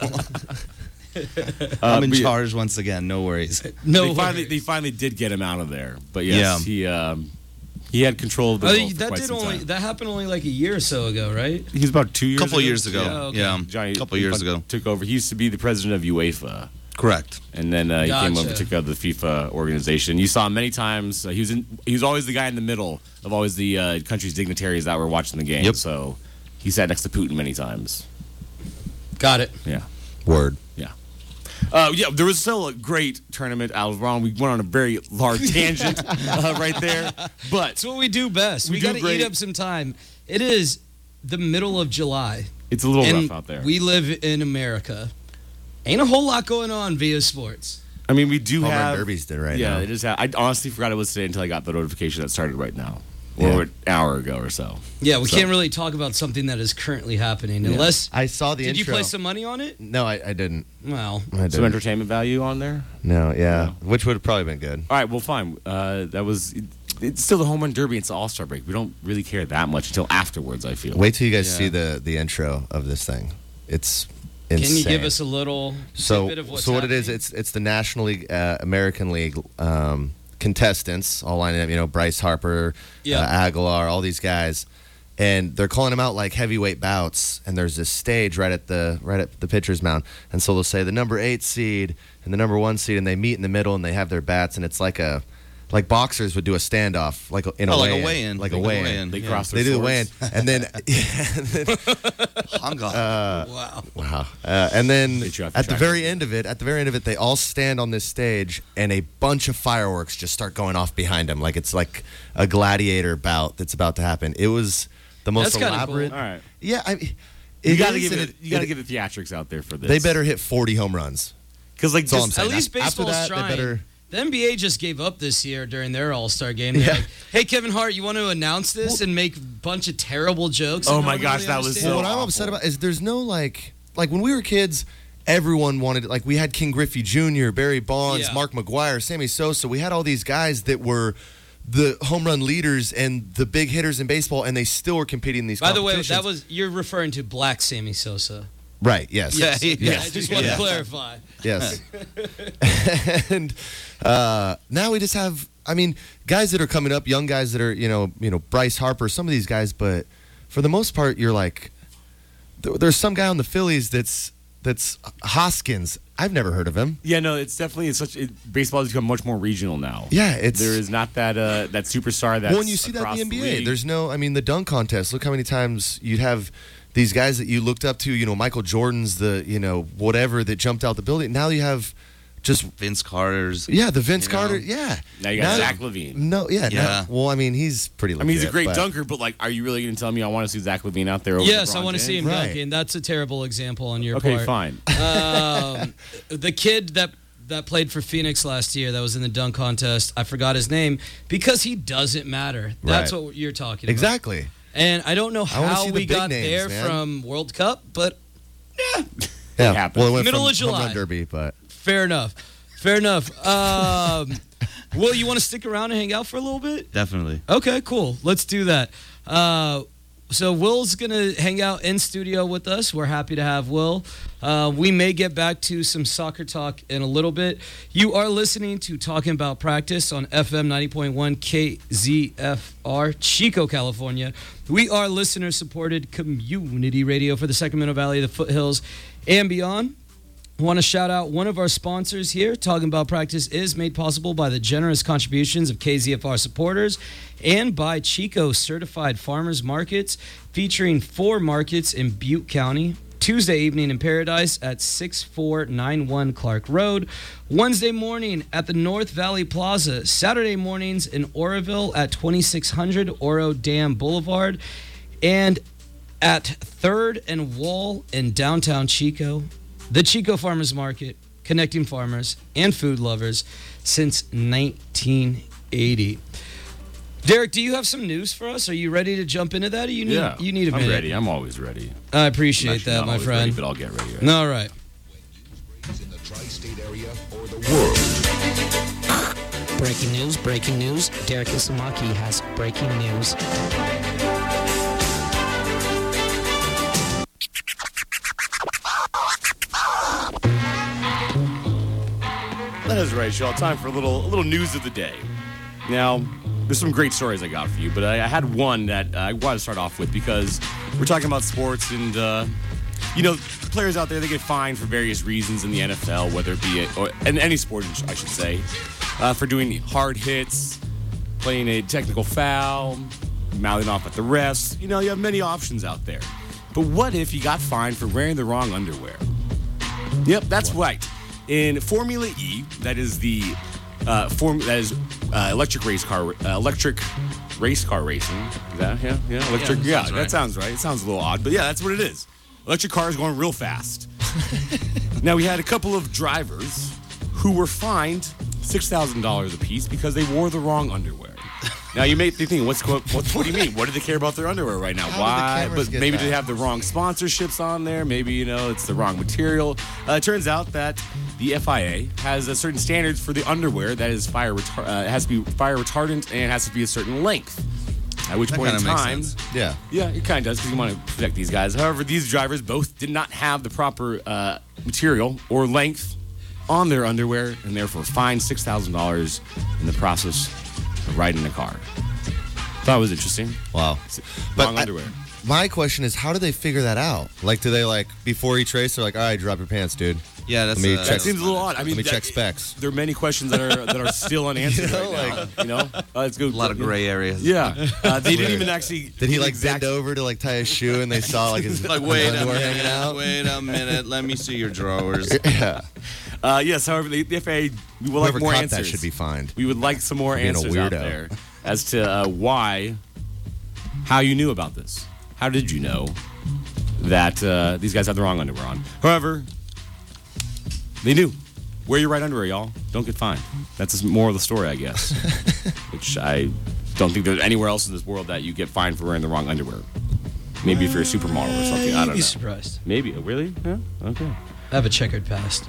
Uh, I'm in but yeah, charge once again. No worries. No, they finally, worries. they finally did get him out of there. But yes, Yeah. he um, he had control of the I role think for that quite did some only time. that happened only like a year or so ago, right? He's about two A years couple ago. years ago. Yeah, okay. Yeah. Johnny A couple years ago. took over. He used to be the president of UEFA. Correct. And then uh, he came Gotcha. over, took over the FIFA organization. You saw him many times. Uh, he was in, he was always the guy in the middle of always the uh, country's dignitaries that were watching the game. Yep. So he sat next to Putin many times. Got it. Yeah, Word. yeah. Uh, yeah, there was still a great tournament. I was wrong. We went on a very large tangent uh, right there. But That's what we do best. We We, do got to great. eat up some time. It is the middle of July. it's a little and rough out there. We live in America. Ain't a whole lot going on via sports. I mean, we do Home run have derbies did right yeah, now. it is. ha- I honestly forgot it was today until I got the notification that started right now, or Yeah. an hour ago or so. Yeah, we So- can't really talk about something that is currently happening unless. I saw the Did you intro. play some money on it? No, I, I didn't. Well, I Some didn't. entertainment value on there. No, yeah. No. Which would have probably been good. All right, well, fine. Uh, that was. It, it's still the home run derby. It's the All Star break. We don't really care that much until afterwards. I feel. Wait till you guys Yeah. see the, the intro of this thing. It's insane. can you give us a little so tidbit of what's so what it is? happening? It's it's the National League, uh, American League um, contestants all lining up. You know, Bryce Harper, Yeah. uh, Aguilar, all these guys, and they're calling them out like heavyweight bouts. And there's this stage right at the right at the pitcher's mound, and so they'll say the number eight seed and the number one seed, and they meet in the middle and they have their bats, and it's like a like boxers would do a standoff, like a- in a Oh, like a weigh-in, weigh-in. like a Like a weigh-in. weigh-in. They Yeah. cross their They do the swords. weigh-in, and then, and then Hung up. wow. Wow. Uh, and then They try for at the track very end of it, at the very end of it, they all stand on this stage and a bunch of fireworks just start going off behind them. Like it's like a gladiator bout that's about to happen. It was the most That's kinda elaborate. cool. All right. Yeah. I mean, You it got to is, give and it. You got to it- give the theatrics out there for this. They better hit forty home runs. because like That's all I'm just, saying. At least After baseball's that, trying. they better. The N B A just gave up this year during their All-Star game. They're Yeah. like, hey, Kevin Hart, you want to announce this and make a bunch of terrible jokes? Oh and my nobody gosh, that was understands? Well, so what I'm awful. upset about is there's no like like when we were kids, everyone wanted like we had King Griffey Junior, Barry Bonds, Yeah. Mark McGuire, Sammy Sosa. We had all these guys that were the home run leaders and the big hitters in baseball, and they still were competing in these. By the way, competitions. that was you're referring to Black Sammy Sosa. right. Yes. Yeah, Yeah, Yes. I just want Yeah. to clarify. Yes. and uh, now we just have, I mean, guys that are coming up, young guys that are, you know, you know, Bryce Harper, some of these guys, but for the most part, you're like, th- there's some guy on the Phillies that's that's Hoskins. I've never heard of him. Yeah, no, it's definitely it's such. It, baseball has become much more regional now. Yeah, it's There is not that uh, that superstar that's well, when you see that in across the N B A, league. there's no, I mean, the dunk contest. Look how many times you'd have these guys that you looked up to. You know, Michael Jordan's the, you know, whatever that jumped out the building. Now you have just Vince Carter's. yeah, the Vince You know? Carter. Yeah. Now you got Zach LaVine. No, yeah, Yeah. no, well, I mean, he's pretty. I Legit, mean, he's a great but- dunker, but like, are you really going to tell me I want to see Zach LaVine out there? Over Yes, I LeBron want to see James? him Right. dunking. That's a terrible example on your Okay, part. fine. um, the kid that that played for Phoenix last year that was in the dunk contest, I forgot his name because he doesn't matter. That's Right. what you're talking about. Exactly. And I don't know I wanna how see the we big got names, there man. from World Cup, but Yeah. happens. Well, it went Middle from of July. Home Run Derby, but fair enough. Fair enough. Um, Will, you want to stick around and hang out for a little bit? Definitely. Okay, cool. Let's do that. Uh, so Will's going to hang out in studio with us. We're happy to have Will. Uh, we may get back to some soccer talk in a little bit. You are listening to Talking About Practice on F M ninety point one K Z F R, Chico, California. We are listener-supported community radio for the Sacramento Valley, the foothills, and beyond. I want to shout out one of our sponsors here. Talking About Practice is made possible by the generous contributions of K Z F R supporters and by Chico Certified Farmers Markets, featuring four markets in Butte County. Tuesday evening in Paradise at six four nine one Clark Road. Wednesday morning at the North Valley Plaza. Saturday mornings in Oroville at twenty-six hundred Oro Dam Boulevard. And at third and Wall in downtown Chico. The Chico Farmers Market, connecting farmers and food lovers since nineteen eighty. Derek, do you have some news for us? Are you ready to jump into that? Or you need, Yeah, you need a I'm minute? ready. I'm always ready. I I'm appreciate actually that, not my always friend. ready, but I'll get ready. Right? All right. In the tri-state area or the world. Breaking news, breaking news. Derek Isamaki has breaking news. That is right, y'all. Time for a little a little news of the day. Now, there's some great stories I got for you, but I, I had one that uh, I want to start off with because we're talking about sports and, uh, you know, players out there, they get fined for various reasons in the N F L, whether it be it, or in any sport, I should say, uh, for doing hard hits, playing a technical foul, mouthing off at the refs. You know, you have many options out there. But what if you got fined for wearing the wrong underwear? Yep, that's right. In Formula E, that is the uh, form that is uh, electric race car, uh, electric race car racing. Is that yeah, yeah, electric. that Yeah, sounds that right. sounds right. It sounds a little odd, but yeah, that's what it is. Electric cars going real fast. Now we had a couple of drivers who were fined six thousand dollars apiece because they wore the wrong underwear. Now you may be thinking, what's what, what, what do you mean? What do they care about their underwear right now? How did the Why? cameras But get maybe that? they have the wrong sponsorships on there. Maybe, you know, it's the wrong material. Uh, it turns out that the F I A has uh, certain standards for the underwear that is fire retar- uh, has to be fire retardant and it has to be a certain length. At which That point in kinda makes time, sense. yeah. yeah, it kind of does because you want to protect these guys. However, these drivers both did not have the proper uh, material or length on their underwear and therefore fined six thousand dollars in the process of riding the car. Thought it was interesting. Wow. Wrong I- underwear. My question is, how do they figure that out? Like, do they like before each race? They're like, all right, drop your pants, dude. Yeah, that's Let me uh, check- That seems a little odd. I mean, Let me that- check specs. There are many questions that are that are still unanswered You know, right now. You know, uh, let's go. a lot of gray areas. Yeah, uh, they didn't even actually. Did he like exact- bend over to like tie his shoe and they saw like his Like, wait a underwear hanging minute, out? wait a minute. Let me see your drawers. Yeah. Uh, yes, however, the, the F A A, we would Whoever like more caught answers. that should be fined. We would like some more Being a answers out weirdo. there as to uh, why, how you knew about this. How did you know that uh, these guys had the wrong underwear on? However, they knew. Wear your right underwear, y'all. Don't get fined. That's the moral of the story, I guess. Which I don't think there's anywhere else in this world that you get fined for wearing the wrong underwear. Maybe if you're a supermodel or something. I don't know. You'd be surprised. Maybe. Really? Yeah. Okay. I have a checkered past.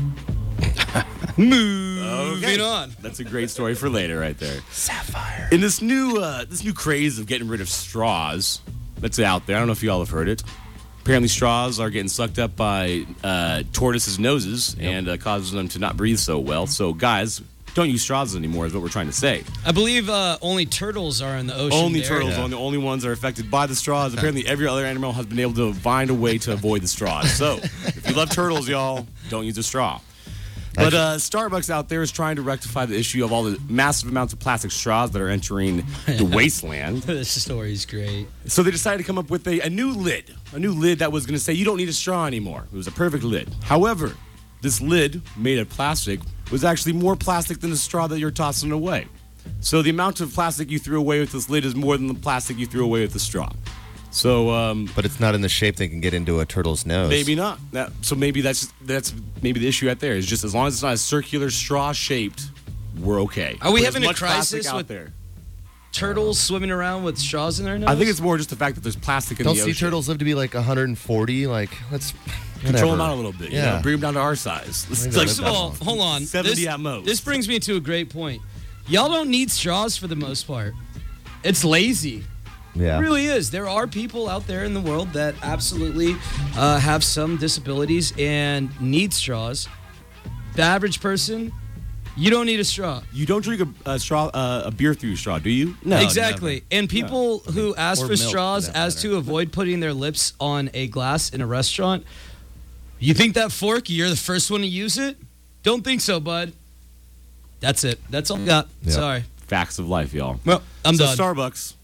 Moving Okay. on. That's a great story for later, right there. Sapphire. In this new uh, this new craze of getting rid of straws that's out there, I don't know if you all have heard it. Apparently, straws are getting sucked up by uh, tortoises' noses and uh, causing them to not breathe so well. So, guys, don't use straws anymore is what we're trying to say. I believe uh, only turtles are in the ocean. Only there. turtles are the only ones that are affected by the straws. Apparently, every other animal has been able to find a way to avoid the straws. So, if you love turtles, y'all, don't use a straw. But uh, Starbucks out there is trying to rectify the issue of all the massive amounts of plastic straws that are entering the wasteland. This story is great. So they decided to come up with a, a new lid, a new lid that was going to say you don't need a straw anymore. It was a perfect lid. However, this lid made of plastic was actually more plastic than the straw that you're tossing away. So the amount of plastic you threw away with this lid is more than the plastic you threw away with the straw. So, um, But it's not in the shape that can get into a turtle's nose. maybe not. That, so maybe that's that's maybe the issue out there is just as long as it's not a circular straw shaped, we're okay. Are we But having there's a much plastic crisis out with there? turtles swimming around with straws in their nose? I think it's more just the fact that there's plastic in Don't the sea ocean. turtles live to be like one hundred forty? Like, let's Control them whatever. out a little bit. You Yeah. know, bring them down to our size. It's Maybe like First of all, hold on. seventy this, at most. This brings me to a great point. Y'all don't need straws for the most part. It's lazy. Yeah. It really is. There are people out there in the world that absolutely uh, have some disabilities and need straws. The average person, you don't need a straw. You don't drink a, a straw, uh, a beer through a straw, do you? No. Exactly. And people who ask Or for milk, for straws that as matter. to avoid putting their lips on a glass in a restaurant, you think that fork, you're the first one to use it? Don't think so, bud. That's it. That's all I got. Yeah. Sorry. Facts of life, y'all. Well, I'm so done. Starbucks,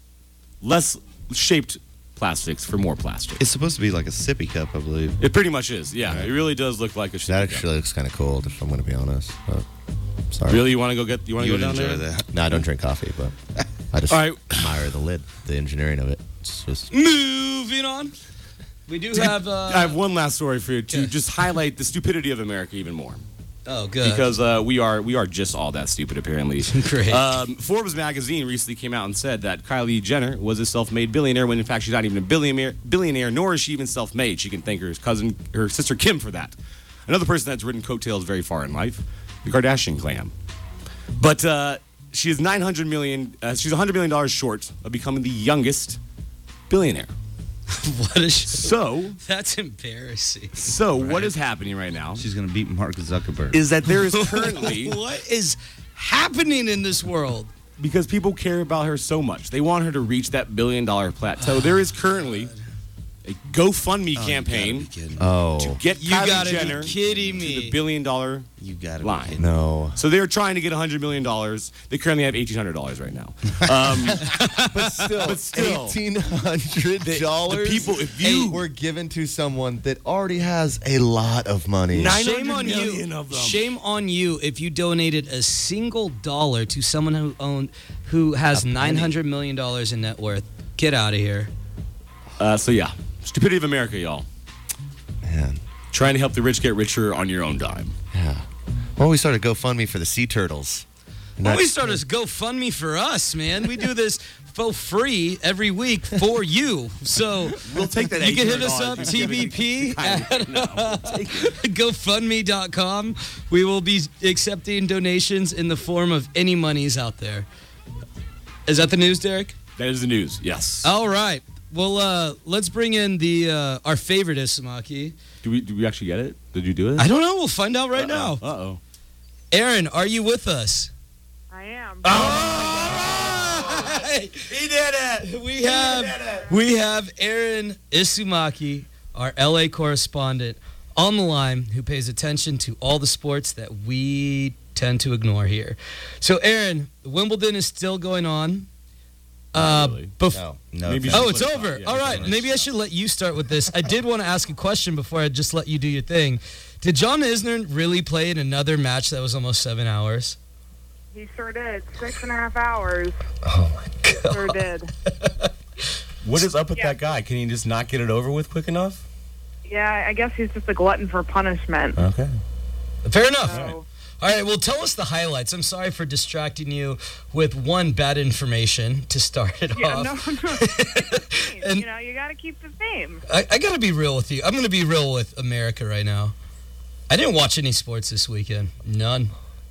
less shaped plastics for more plastic. It's supposed to be like a sippy cup, I believe. It pretty much is. Yeah, it really does look like a. That sippy cup. actually looks kind of cool, if I'm going to be honest. But, sorry. Really, you want to go get? You want to You go would down enjoy there? that. No, I don't drink coffee, but I just All right. admire the lid, the engineering of it. It's just Moving on. We do have. Uh, I have one last story for you to yeah. just highlight the stupidity of America even more. oh, good. Because uh, we are we are just all that stupid apparently. Great. Um, Forbes magazine recently came out and said that Kylie Jenner was a self-made billionaire when in fact she's not even a billionaire, billionaire nor is she even self-made. She can thank her cousin, her sister Kim for that. Another person that's ridden coattails very far in life, the Kardashian clan. But uh, she is nine hundred million. Uh, she's one hundred million dollars short of becoming the youngest billionaire. what is So, That's embarrassing. so what is happening right now She's going to beat Mark Zuckerberg. is that there is currently. What is happening in this world? Because people care about her so much. They want her to reach that billion dollar plateau. There is currently a GoFundMe campaign oh to get You Kylie gotta be Jenner kidding to me. the billion dollar You got to line. no. So they're trying to get one hundred million dollars. They currently have eighteen hundred dollars right now. Um, But still, But still. eighteen hundred dollars. The people, if you were given to someone that already has a lot of money. Nine- Shame 900 on million you. of them. Shame on you if you donated a single dollar to someone who owned who has nine hundred million dollars in net worth. Get out of here. uh, so yeah, stupidity of America, y'all. Man, Trying to help the rich get richer on your own dime. yeah. Why don't we start a GoFundMe for the sea turtles? And Why don't we that's- start a GoFundMe for us, man? We do this for free every week for you. So We'll take that you can hit eighteen hundred us up, dollars. T B P at GoFundMe dot com. We will be accepting donations in the form of any monies out there. Is that the news, Derek? That is the news. Yes. All right. Well, uh, let's bring in the uh, our favorite Ismaki. Do we? Do we actually get it? Did you do it? I don't know. We'll find out right now. Uh oh. Aaron, are you with us? I am. He did it. We have we have Aaron Isumaki, our L A correspondent, on the line who pays attention to all the sports that we tend to ignore here. So, Aaron, Wimbledon is still going on. Uh, really. bef- No. No, Maybe thanks. Oh, it's over. Yeah, All right. it's Maybe I should let you start with this. I did want to ask a question before I just let you do your thing. Did John Isner really play in another match that was almost seven hours? He sure did. Six and a half hours. Oh, my God. Sure did. What is up with Yeah. that guy? Can he just not get it over with quick enough? Yeah, I guess he's just a glutton for punishment. Okay. Fair enough. So, All right, well, tell us the highlights. I'm sorry for distracting you with one bad information to start it yeah, off. no, no. And- you know, you got to keep the same. I, I got to be real with you. I'm going to be real with America right now. I didn't watch any sports this weekend. None.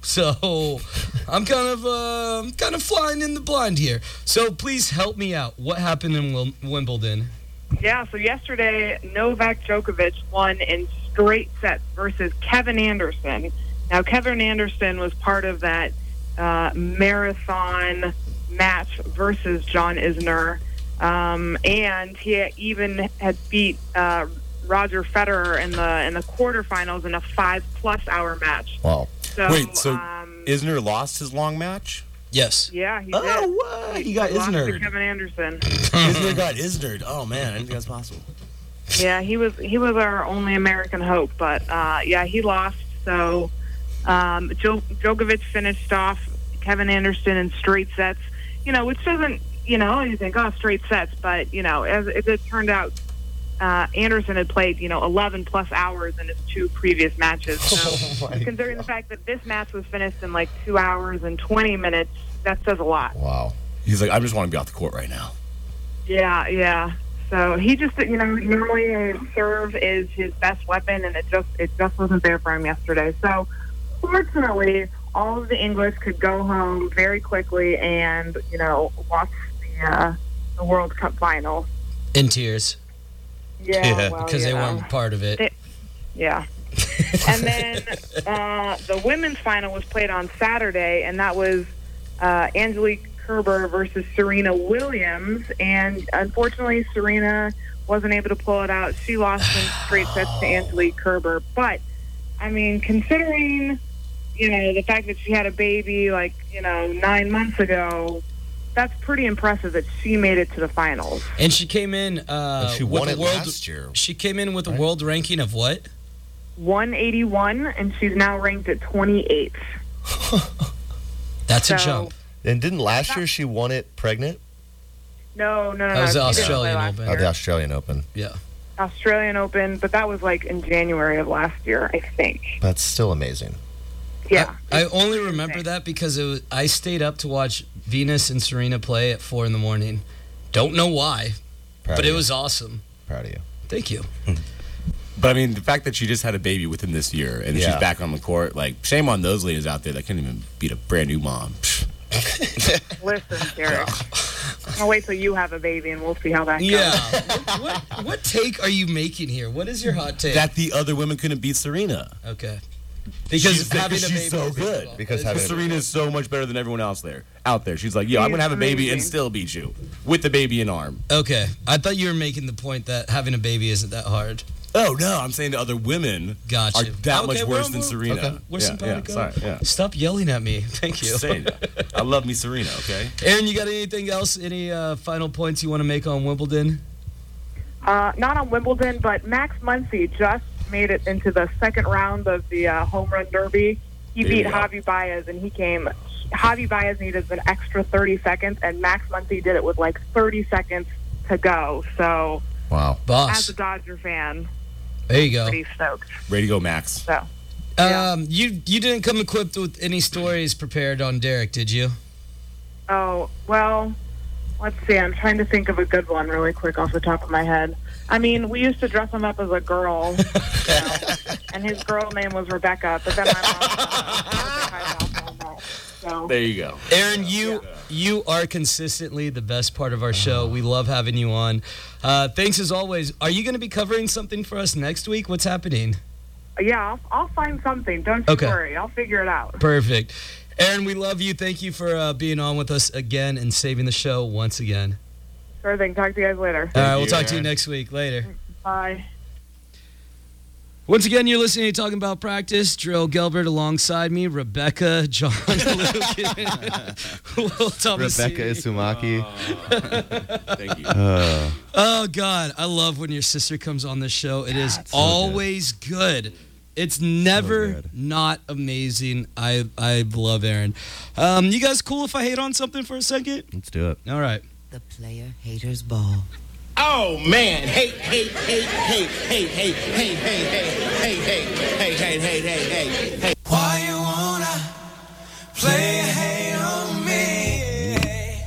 So I'm kind of uh, I'm kind of flying in the blind here. So please help me out. What happened in Wil- Wimbledon? Yeah, so yesterday, Novak Djokovic won in straight sets versus Kevin Anderson. Now, Kevin Anderson was part of that uh, marathon match versus John Isner, um, and he even had beat uh, Roger Federer in the in the quarterfinals in a five-plus hour match. Wow. So, Wait, so um, Isner lost his long match? Yes. Yeah, he Oh, did. what? You got Lost to Isner. Kevin Anderson. Isner got Isner. Oh, man, I didn't think that's possible. Yeah, he was he was our only American hope, but uh, yeah, he lost. So um, jo- Djokovic finished off Kevin Anderson in straight sets. You know, which doesn't you know you think oh straight sets, but you know as, as it turned out, uh, Anderson had played you know eleven plus hours in his two previous matches. So Oh, considering the fact that this match was finished in like two hours and twenty minutes, that says a lot. Wow. He's like, I just want to be off the court right now. Yeah, yeah. So he just, you know, normally a serve is his best weapon, and it just it just wasn't there for him yesterday. So fortunately, all of the English could go home very quickly and, you know, watch the uh, the World Cup final. In tears. Yeah, well, because you they know. weren't part of it. They- yeah. And then uh, the women's final was played on Saturday, and that was uh, Angelique Kerber versus Serena Williams, and unfortunately Serena wasn't able to pull it out. She lost in straight sets to Angelique Kerber. But I mean, considering you know the fact that she had a baby like you know nine months ago, that's pretty impressive that she made it to the finals. And she came in uh, she with won a it world, last year. She came in with right? a world ranking of what? one eighty-one, and she's now ranked at twenty-eighth. That's a So- jump. And didn't last year she won it pregnant? No, no, no, That no. was the she didn't play Australian last Open. Oh, year. the Australian Open. Yeah. Australian Open, but that was like in January of last year, I think. That's still amazing. Yeah. I, I only remember that because it was, I stayed up to watch Venus and Serena play at four in the morning. Don't know why, Proud but of it you. was awesome. Proud of you. Thank you. But I mean, the fact that she just had a baby within this year and Yeah. she's back on the court, like, shame on those ladies out there that couldn't even beat a brand new mom. Psh. Listen, Derek. I'll wait till you have a baby and we'll see how that goes. Yeah. what, what, what take are you making here? What is your hot take? That the other women couldn't beat Serena. Okay. Because she's, having a she's baby so is good. difficult. Because Because having- Serena is so much better than everyone else there out there. She's like, yo, I'm She's gonna have a baby and amazing. still beat you with the baby in arm. Okay. I thought you were making the point that having a baby isn't that hard. Oh no, I'm saying the other women Gotcha. are that Okay, much we're- worse than we're- Serena. okay. We're yeah, simpatico. yeah, sorry, yeah. Stop yelling at me. Thank you. Just saying, I love me Serena. Okay. Aaron, you got anything else? Any uh, final points you want to make on Wimbledon? Uh, not on Wimbledon, but Max Muncy just made it into the second round of the uh, home run derby. He There you beat go. Javi Baez, and he came. Javi Baez needed an extra thirty seconds, and Max Muncy did it with like thirty seconds to go. So, Wow. as Boss. a Dodger fan, There you go. pretty stoked. Ready to go, Max. So, yeah. Um, you you didn't come equipped with any stories prepared on Derek, did you? oh well. Let's see. I'm trying to think of a good one really quick off the top of my head. I mean, we used to dress him up as a girl, you know, and his girl name was Rebecca. But then my mom. So There you go. Aaron, you you are consistently the best part of our show. We love having you on. Uh, thanks as always. Are you going to be covering something for us next week? What's happening? yeah, I'll, I'll find something. Don't you Okay. worry. I'll figure it out. Perfect. Aaron, we love you. Thank you for uh, being on with us again and saving the show once again. Sure thing. Talk to you guys later. All right, we'll you, talk to you Aaron. next week. Later. Bye. Once again, you're listening to Talking About Practice. Drill Gilbert alongside me, Rebecca, John Lucan, Will Thomas. Rebecca Isumaki. Thank you. Uh, Oh, God. I love when your sister comes on the show. It is always good. It's never good. not amazing. I, I love Aaron. Um, you guys cool if I hate on something for a second? let's do it. All right. The player haters ball. Oh, Oh man, hey, hey, hey, hey, hey, hey, hey, hey, hey, hey, hey, hey, hey, hey, hey, hey, hey. Why you wanna play hate on me?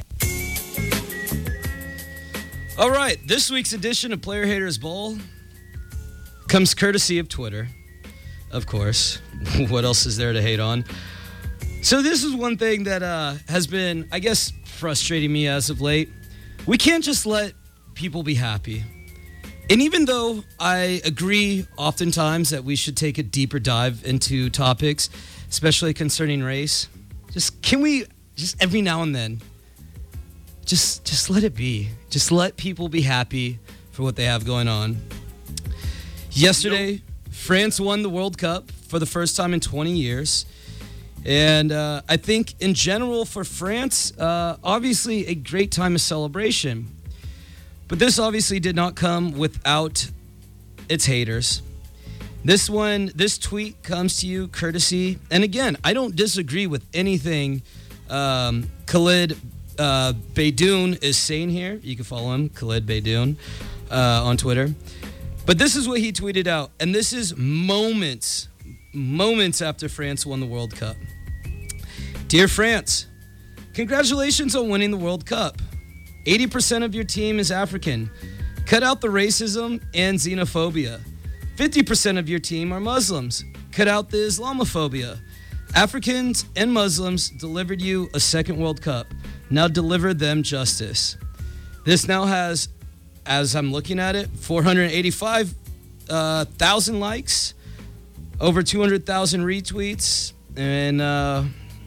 All right, this week's edition of Player Haters Bowl comes courtesy of Twitter, of course. What else is there to hate on? So this is one thing that uh, has been, I guess, frustrating me as of late. We can't just let people be happy. And even though I agree oftentimes that we should take a deeper dive into topics, especially concerning race, just can we, just every now and then, just just let it be. Just let people be happy for what they have going on. Yesterday, France won the World Cup for the first time in twenty years. And uh, I think in general for France, uh, obviously a great time of celebration. But this obviously did not come without its haters. This one, this tweet comes to you courtesy. And again, I don't disagree with anything um, Khalid uh, Beydoun is saying here. You can follow him, Khalid Beydoun, uh, on Twitter. But this is what he tweeted out. And this is moments, moments after France won the World Cup. Dear France, congratulations on winning the World Cup. eighty percent of your team is African. Cut out the racism and xenophobia. fifty percent of your team are Muslims. Cut out the Islamophobia. Africans and Muslims delivered you a second World Cup. Now deliver them justice. This now has, as I'm looking at it, four hundred eighty-five thousand uh, likes, over two hundred thousand retweets, and uh,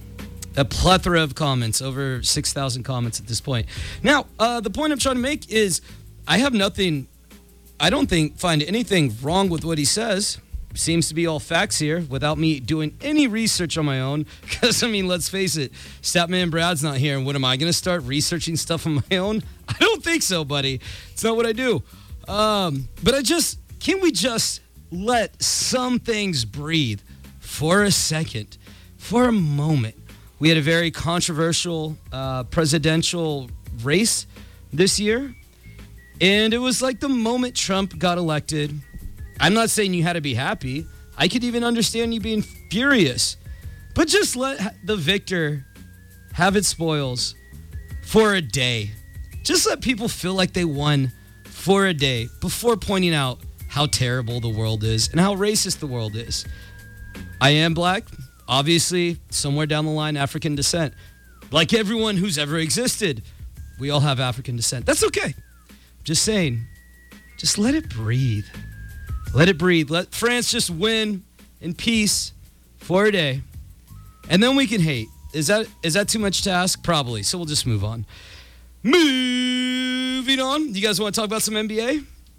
a plethora of comments, over six thousand comments at this point. Now, uh, the point I'm trying to make is I have nothing, I don't think, find anything wrong with what he says. Seems to be all facts here without me doing any research on my own. Because, I mean, let's face it, Statman Brad's not here. And what am I going to start researching stuff on my own? I don't think so, buddy. It's not what I do. Um, but I just, can we just let some things breathe for a second, for a moment? We had a very controversial uh, presidential race this year. And it was like the moment Trump got elected. I'm not saying you had to be happy. I could even understand you being furious. But just let the victor have its spoils for a day. Just let people feel like they won for a day before pointing out how terrible the world is and how racist the world is. I am black. Obviously, somewhere down the line, African descent. Like everyone who's ever existed, we all have African descent. That's okay. Just saying, just let it breathe. Let it breathe. Let France just win in peace for a day. And then we can hate. Is that is that too much to ask? Probably. So we'll just move on. Moving on. You guys want to talk about some N B A?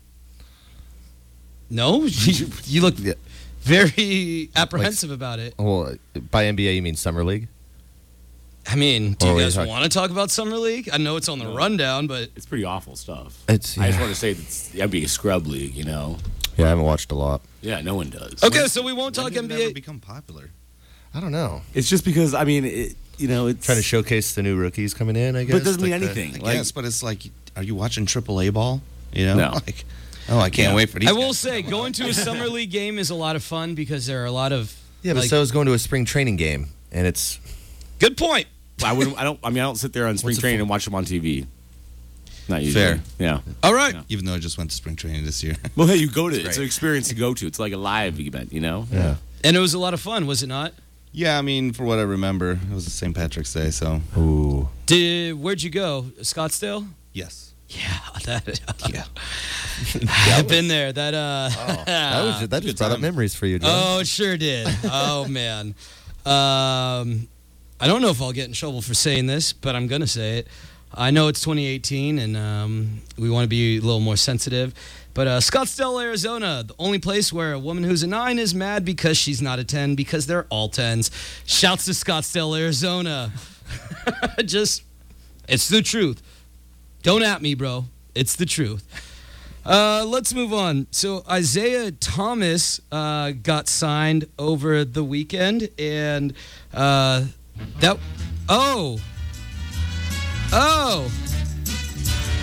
No? You, you look very apprehensive like, about it. Well, by N B A, you mean Summer League? I mean, do or you guys talk- want to talk about Summer League? I know it's on the no. rundown, but... It's pretty awful stuff. It's, yeah. I just want to say that it's the N B A scrub league, you know? Yeah, I haven't watched a lot. Yeah, no one does. Okay, when, so we won't talk when did N B A. it ever become popular? I don't know. It's just because, I mean, it, you know, it's... Trying to showcase the new rookies coming in, I guess. But it doesn't like mean the- anything. I Like, guess, but it's like, are you watching triple A ball? You know? No. Like, oh, I can't Yeah. wait for these I will guys to say, come going out. to a Summer League game is a lot of fun because there are a lot of... Yeah, but like, so is going to a spring training game, and it's... Good point. I wouldn't. I don't. I mean, I don't sit there on spring What's the training fu- and watch them on T V. Not usually. Fair. Yeah. All right. Yeah. Even though I just went to spring training this year. Well, hey, you go to it. It's It's great. an experience to go to. It's like a live event, you know. Yeah. And it was a lot of fun, was it not? Yeah, I mean, for what I rember, it was Saint Patrick's Day, so. Ooh. Did Where'd you go? Scottsdale? Yes. Yeah. That, Yeah. I've been there. That, uh... Oh, that was, that Good just brought up time. memories for you, John. Oh, it sure did. Oh, man. Um, I don't know if I'll get in trouble for saying this, but I'm going to say it. I know it's twenty eighteen, and um, we want to be a little more sensitive. But uh, Scottsdale, Arizona, the only place where a woman who's a nine is mad because she's not a ten, because they're all tens. Shouts to Scottsdale, Arizona. Just, it's the truth. Don't at me, bro. It's the truth. Uh, let's move on. So Isaiah Thomas uh, got signed over the weekend, and uh, that oh oh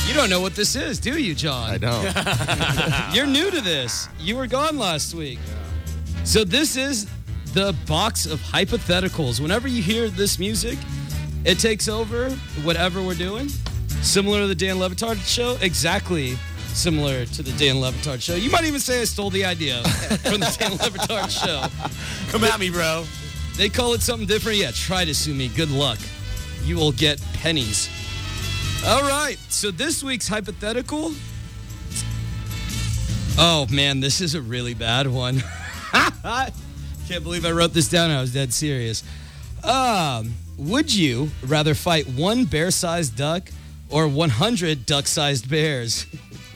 You don't know what this is, do you, John? I don't. You're new to this. You were gone last week. So this is the box of hypotheticals. Whenever you hear this music, it takes over whatever we're doing. Similar to the Dan Le Batard show, exactly similar to the Dan Le Batard show. You might even say I stole the idea from the Dan Le Batard show. Come at me, bro. They call it something different. Yeah, try to sue me. Good luck. You will get pennies. All right, so this week's hypothetical. Oh, man, this is a really bad one. Can't believe I wrote this down. I was dead serious. Um, would you rather fight one bear-sized duck or one hundred duck-sized bears?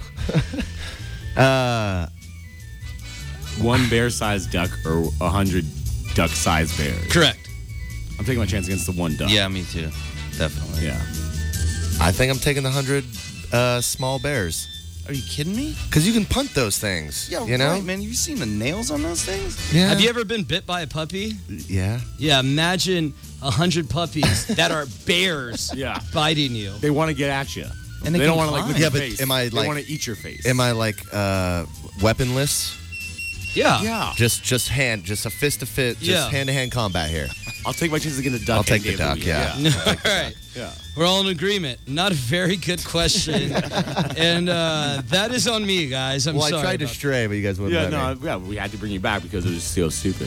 uh, one bear-sized duck or one hundred duck-sized bears? Correct. I'm taking my chance against the one duck. Yeah, me too. Definitely. Yeah. I think I'm taking the hundred uh, small bears. Are you kidding me? Because you can punt those things. Yeah, you know, right, man. You seen the nails on those things? Yeah. Have you ever been bit by a puppy? Yeah. Yeah, imagine a hundred puppies that are bears yeah. biting you. They want to get at you. And they, they don't want to like look at yeah, your but face. am I they like? want to eat your face. Am I like uh, weaponless? Yeah. Yeah. Just, just hand, just a fist to fit, just Yeah. hand to hand combat here. I'll take my chances against the duck. I'll take any the day of duck. week. Yeah. All right. Yeah. We're all in agreement. Not a very good question. and uh, that is on me, guys. I'm well, sorry. I tried to about stray, but you guys wouldn't Yeah, let no, me. yeah, we had to bring you back because it was so stupid.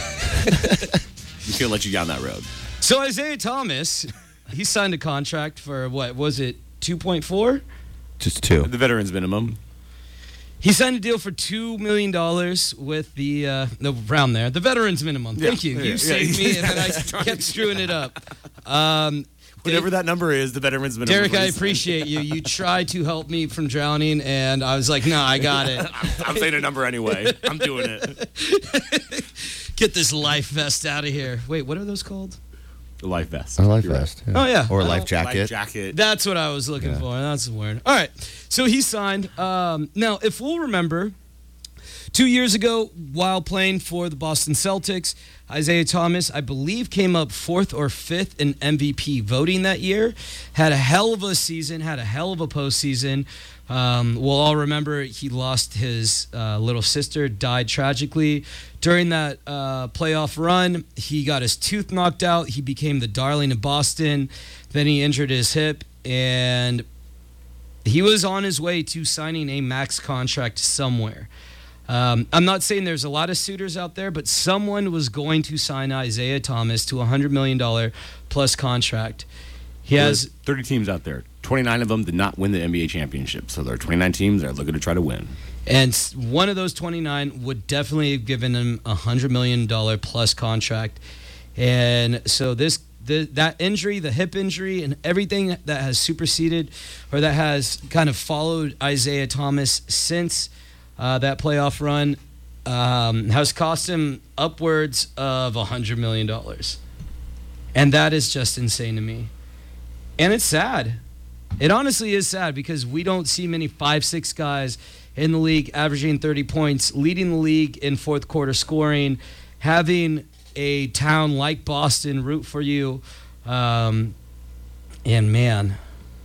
We can't let you down that road. So Isaiah Thomas, he signed a contract for what was it, two point four? Just two. The veterans minimum. He signed a deal for two million dollars with the uh, no round there, the veterans minimum. Yeah. Thank you. Yeah, You yeah. saved me, and then I kept screwing it up. Um, Whatever that number is, the veterans minimum. Derek, I please. appreciate you. You tried to help me from drowning, and I was like, no, I got it. I'm saying a number anyway. I'm doing it. Get this life vest out of here. Wait, what are those called? The life vest. A life You're vest. Oh, yeah. Or a Oh, life jacket. Life jacket. That's what I was looking Yeah. for. That's the word. All right. So he signed. Um, now, if we'll remember, two years ago, while playing for the Boston Celtics, Isaiah Thomas, I believe, came up fourth or fifth in M V P voting that year. Had a hell of a season, had a hell of a postseason. Um, we'll all remember he lost his uh, little sister, died tragically. During that uh, playoff run, he got his tooth knocked out. He became the darling of Boston. Then he injured his hip, and he was on his way to signing a max contract somewhere. Um, I'm not saying there's a lot of suitors out there, but someone was going to sign Isaiah Thomas to a one hundred million dollars plus contract. He There has are thirty teams out there. twenty-nine of them did not win the N B A championship. So there are twenty-nine teams that are looking to try to win. And one of those twenty-nine would definitely have given him a one hundred million dollars plus contract. And so this the, that injury, the hip injury, and everything that has superseded or that has kind of followed Isaiah Thomas since uh, that playoff run um, has cost him upwards of one hundred million dollars. And that is just insane to me. And it's sad. It honestly is sad because we don't see many five six guys in the league averaging thirty points, leading the league in fourth quarter scoring, having a town like Boston root for you. Um, and, man.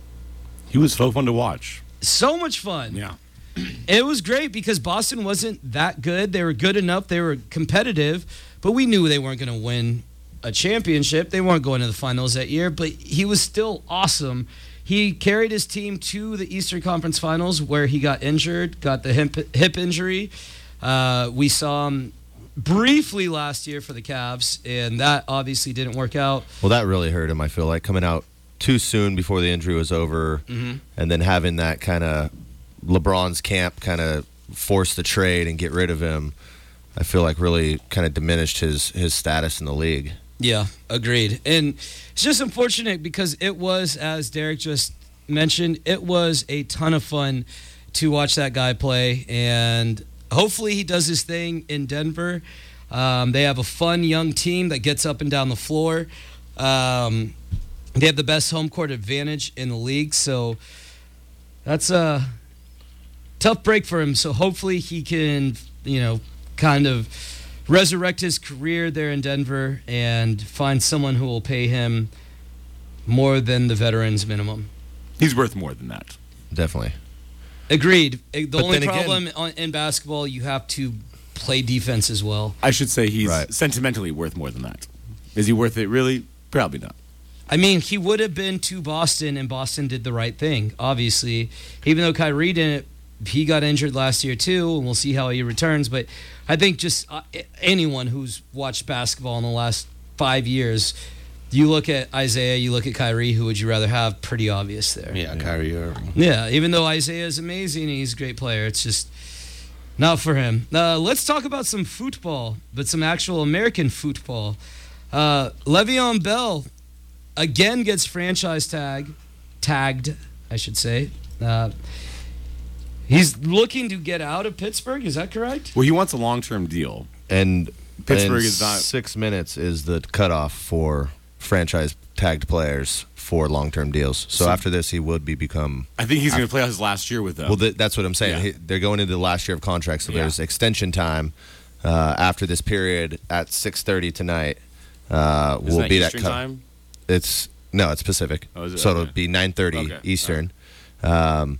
He was so fun to watch. So much fun. Yeah. It was great because Boston wasn't that good. They were good enough. They were competitive, but we knew they weren't going to win a championship. They weren't going to the finals that year, but he was still awesome. He carried his team to the Eastern Conference Finals where he got injured, got the hip, hip injury. Uh, we saw him briefly last year for the Cavs, and that obviously didn't work out. Well, that really hurt him, I feel like, coming out too soon before the injury was over, mm-hmm. and then having that kind of LeBron's camp kind of force the trade and get rid of him, I feel like really kind of diminished his, his status in the league. Yeah, agreed. And it's just unfortunate because it was, as Derek just mentioned, it was a ton of fun to watch that guy play. And hopefully he does his thing in Denver. Um, they have a fun young team that gets up and down the floor. Um, they have the best home court advantage in the league. So that's a tough break for him. So hopefully he can, you know, kind of resurrect his career there in Denver and find someone who will pay him more than the veterans minimum. He's worth more than that. definitely. Agreed. The But only then again- problem on, in basketball, you have to play defense as well. I should say he's Right. sentimentally worth more than that. Is he worth it really? Probably not. I mean, he would have been to Boston, and Boston did the right thing, obviously. Even though Kyrie didn't, he got injured last year too, and we'll see how he returns. But I think just uh, anyone who's watched basketball in the last five years, you look at Isaiah, you look at Kyrie, who would you rather have? Pretty obvious there. Yeah, Kyrie Irving. Yeah, even though Isaiah is amazing and he's a great player, it's just not for him. Uh, let's talk about some football, but some actual American football. Uh, Le'Veon Bell again gets franchise tag, tagged, I should say. Uh, he's looking to get out of Pittsburgh. Is that correct? Well, he wants a long-term deal. And Pittsburgh and is not- six minutes is the cutoff for franchise tagged players for long-term deals. So, So- after this, he would be become. I think he's going to play out his last year with them. Well, th- that's what I'm saying. Yeah. He, they're going into the last year of contract, so Yeah. there's extension time uh, after this period at six thirty tonight. Uh, Isn't will that be Eastern that cut. time? It's no, it's Pacific. Oh, is it? So Okay. it'll be nine thirty Okay. Eastern. Um,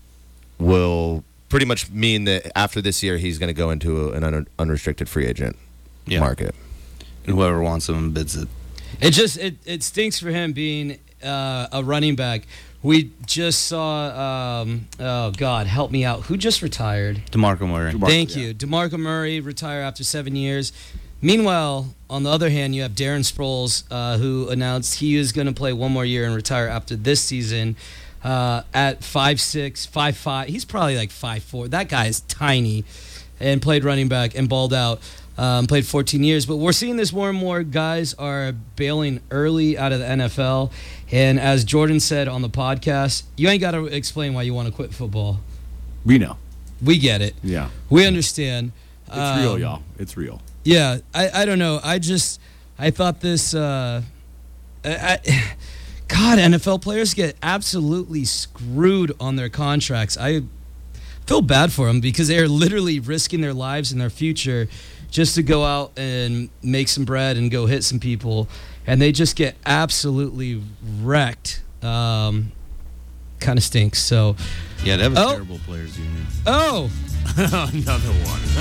will pretty much mean that after this year, he's going to go into a, an un- unrestricted free agent Yeah. market. And whoever wants him bids it. It just it, it stinks for him being uh, a running back. We just saw, um, oh God, help me out. Who just retired? DeMarco Murray. Thank you. DeMarco Murray retire after seven years. Meanwhile, on the other hand, you have Darren Sproles, uh, who announced he is going to play one more year and retire after this season uh, at five six, five five. He's probably like five four. That guy is tiny and played running back and balled out. Um, played fourteen years. But we're seeing this more and more guys are bailing early out of the N F L. And as Jordan said on the podcast, you ain't got to explain why you want to quit football. We know. We get it. Yeah. We understand. It's real, Um, y'all. It's real. Yeah, I, I don't know. I just I thought this. Uh, I, I, God, N F L players get absolutely screwed on their contracts. I feel bad for them because they are literally risking their lives and their future just to go out and make some bread and go hit some people, and they just get absolutely wrecked. Um, kind of stinks. So Yeah, they have a Oh. terrible players union. oh. Another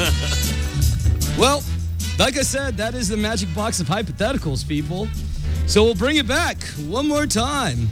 one. Well, like I said, that is the magic box of hypotheticals, people. So we'll bring it back one more time.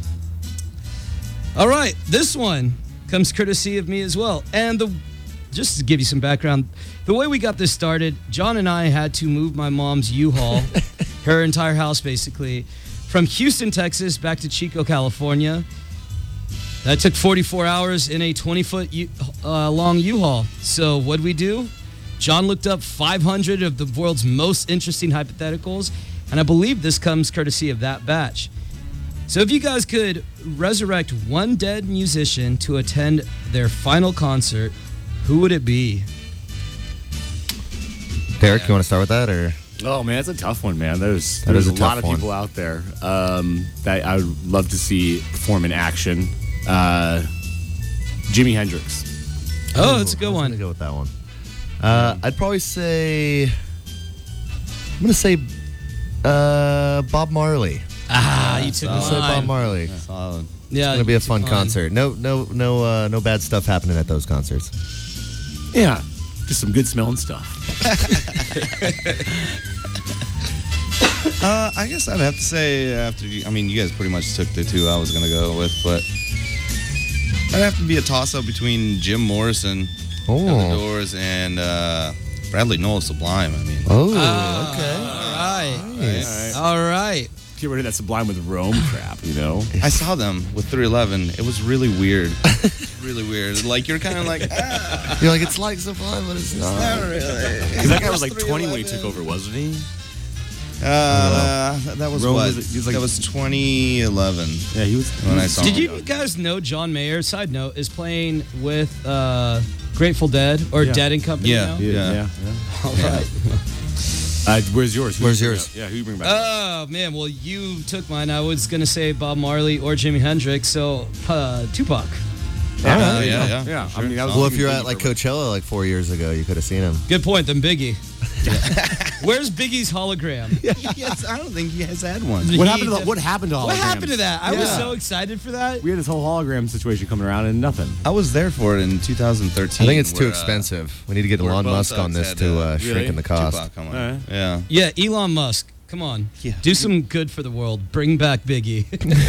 All right, this one comes courtesy of me as well. And the just to give you some background, the way we got this started, John and I had to move my mom's U-Haul, her entire house basically, from Houston, Texas, back to Chico, California. That took forty-four hours in a twenty-foot uh, long U-Haul. So what'd we do? John looked up five hundred of the world's most interesting hypotheticals, and I believe this comes courtesy of that batch. So if you guys could resurrect one dead musician to attend their final concert, who would it be? Derek, you want to start with that, or? Oh man, that's a tough one, man. There's That there's is a, a tough lot of one. people out there um, that I would love to see perform in action. Uh, Jimi Hendrix. Oh, that's a good I was one. gonna go with that one. Uh, I'd probably say. I'm gonna say uh, Bob Marley. Ah, you took I'll say Bob mine. Marley. Solid. Yeah, It's gonna be a you took fun mine. concert. No, no, no, uh, no bad stuff happening at those concerts. Yeah, just some good smelling stuff. Uh, I guess I'd have to say after you, I mean, you guys pretty much took the two I was gonna go with, but I'd have to be a toss-up between Jim Morrison, Oh. of the Doors, and uh, Bradley Noel Sublime. I mean, Oh, Ah, All right. right? All right. Get rid of that Sublime with Rome crap, you know? I saw them with three eleven. It was really weird. Really weird. Like you're kind of like, ah, You're like, it's like Sublime, but it's not. not really. Because that guy was like twenty when he took over, wasn't he? Uh, that was Rome what? was- he was like- that was twenty eleven. Yeah, he was. When I saw Did him. you guys know John Mayer, side note, is playing with uh, Grateful Dead or Yeah. Dead and Company Yeah. now? Yeah, Yeah. yeah. All right. Uh, where's yours? Who Where's you bring yours? up? Yeah, who you bring back? Oh, man. Well, you took mine. I was going to say Bob Marley or Jimi Hendrix, so uh, Tupac. Yeah, All right. yeah, yeah. yeah, Sure. I mean, that was Well, if you're at like Coachella like four years ago, you could have seen him. Good point. Then Biggie. Where's Biggie's hologram? Yes, I don't think he has had one. What happened to the, what happened to holograms? What happened to that? I was Yeah. so excited for that. We had this whole hologram situation coming around and nothing. I was there for it in two thousand thirteen. I think it's too where, uh, expensive. We need to get where Elon Bone Musk on Thugs this had, to uh, uh, really? shrink in the cost. Tupac come on. Alright. Yeah. Yeah, Elon Musk. Come on. Yeah. Do some good for the world. Bring back Biggie.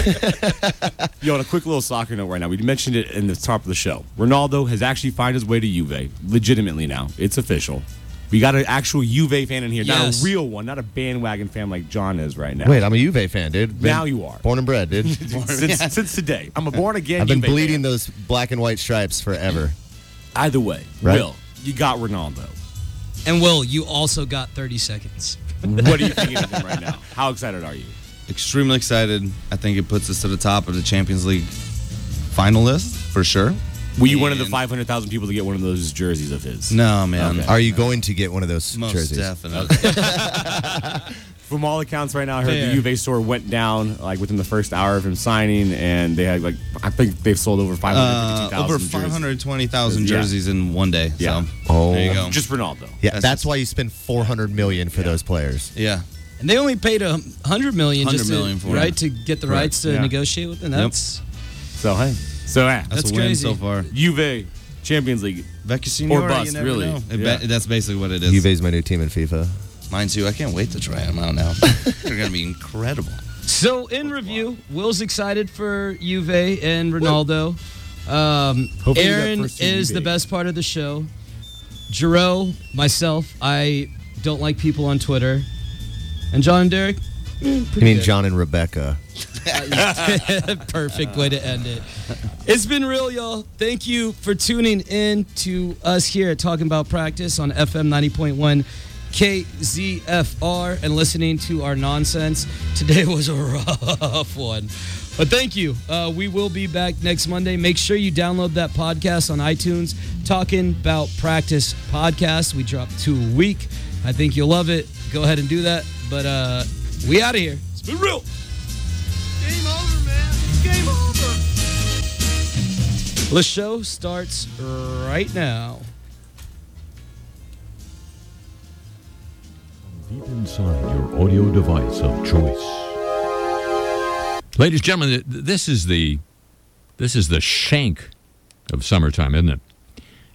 Yo, on a quick little soccer note right now, we mentioned it in the top of the show. Ronaldo has actually found his way to Juve, legitimately now. It's official. We got an actual Juve fan in here, not Yes. a real one, not a bandwagon fan like John is right now. Wait, I'm a Juve fan, dude. Been Now you are. Born and bred, dude. since, since today. I'm a born again I've been Juve bleeding fan. those black and white stripes forever. Either way, Right. Will, you got Ronaldo. And Will, you also got thirty seconds. What are you thinking of him right now? How excited are you? Extremely excited. I think it puts us to the top of the Champions League final list for sure. Were you one of the And- five hundred thousand people to get one of those jerseys of his? No, man. Okay. Are you going to get one of those Most jerseys? definitely. From all accounts right now, I heard Fair. the Juve store went down like within the first hour of him signing, and they had like I think they've sold over five hundred Uh, fifty-two thousand over five hundred twenty thousand Yeah. jerseys in one day. Yeah. So, Oh. there you go. Just Ronaldo. Yeah, That's that's, just- why you spend four hundred million for those players. Yeah. And they only paid a hundred million one hundred just to, million for right him. to get the Correct. rights to Yeah. negotiate with them. Yep. That's So hey, so yeah, That's, That's a win crazy. so far. Juve Champions League. Vecchia Signora, Or bust, you never really. know. It Yeah. ba- that's basically what it is. Juve's my new team in FIFA. Mine too. I can't wait to try them out now. They're going to be incredible. so. In review, Will's excited for Juve and Ronaldo. Um, Hopefully that Aaron first team is be the big. best part of the show. Jero, myself, I don't like people on Twitter, and John and Derek. eh, You pretty mean good. John and Rebecca? Perfect way to end it. It's been real, y'all. Thank you for tuning in to us here at Talking About Practice on F M ninety point one K Z F R and listening to our nonsense. Today was a rough one. But thank you. Uh, we will be back next Monday. Make sure you download that podcast on iTunes. Talking About Practice podcast. We drop two a week. I think you'll love it. Go ahead and do that. But uh, we out of here. It's been real. Game over, man. Game over. The show starts right now. Deep inside your audio device of choice. Ladies and gentlemen, th- this is the this is the shank of summertime, isn't it?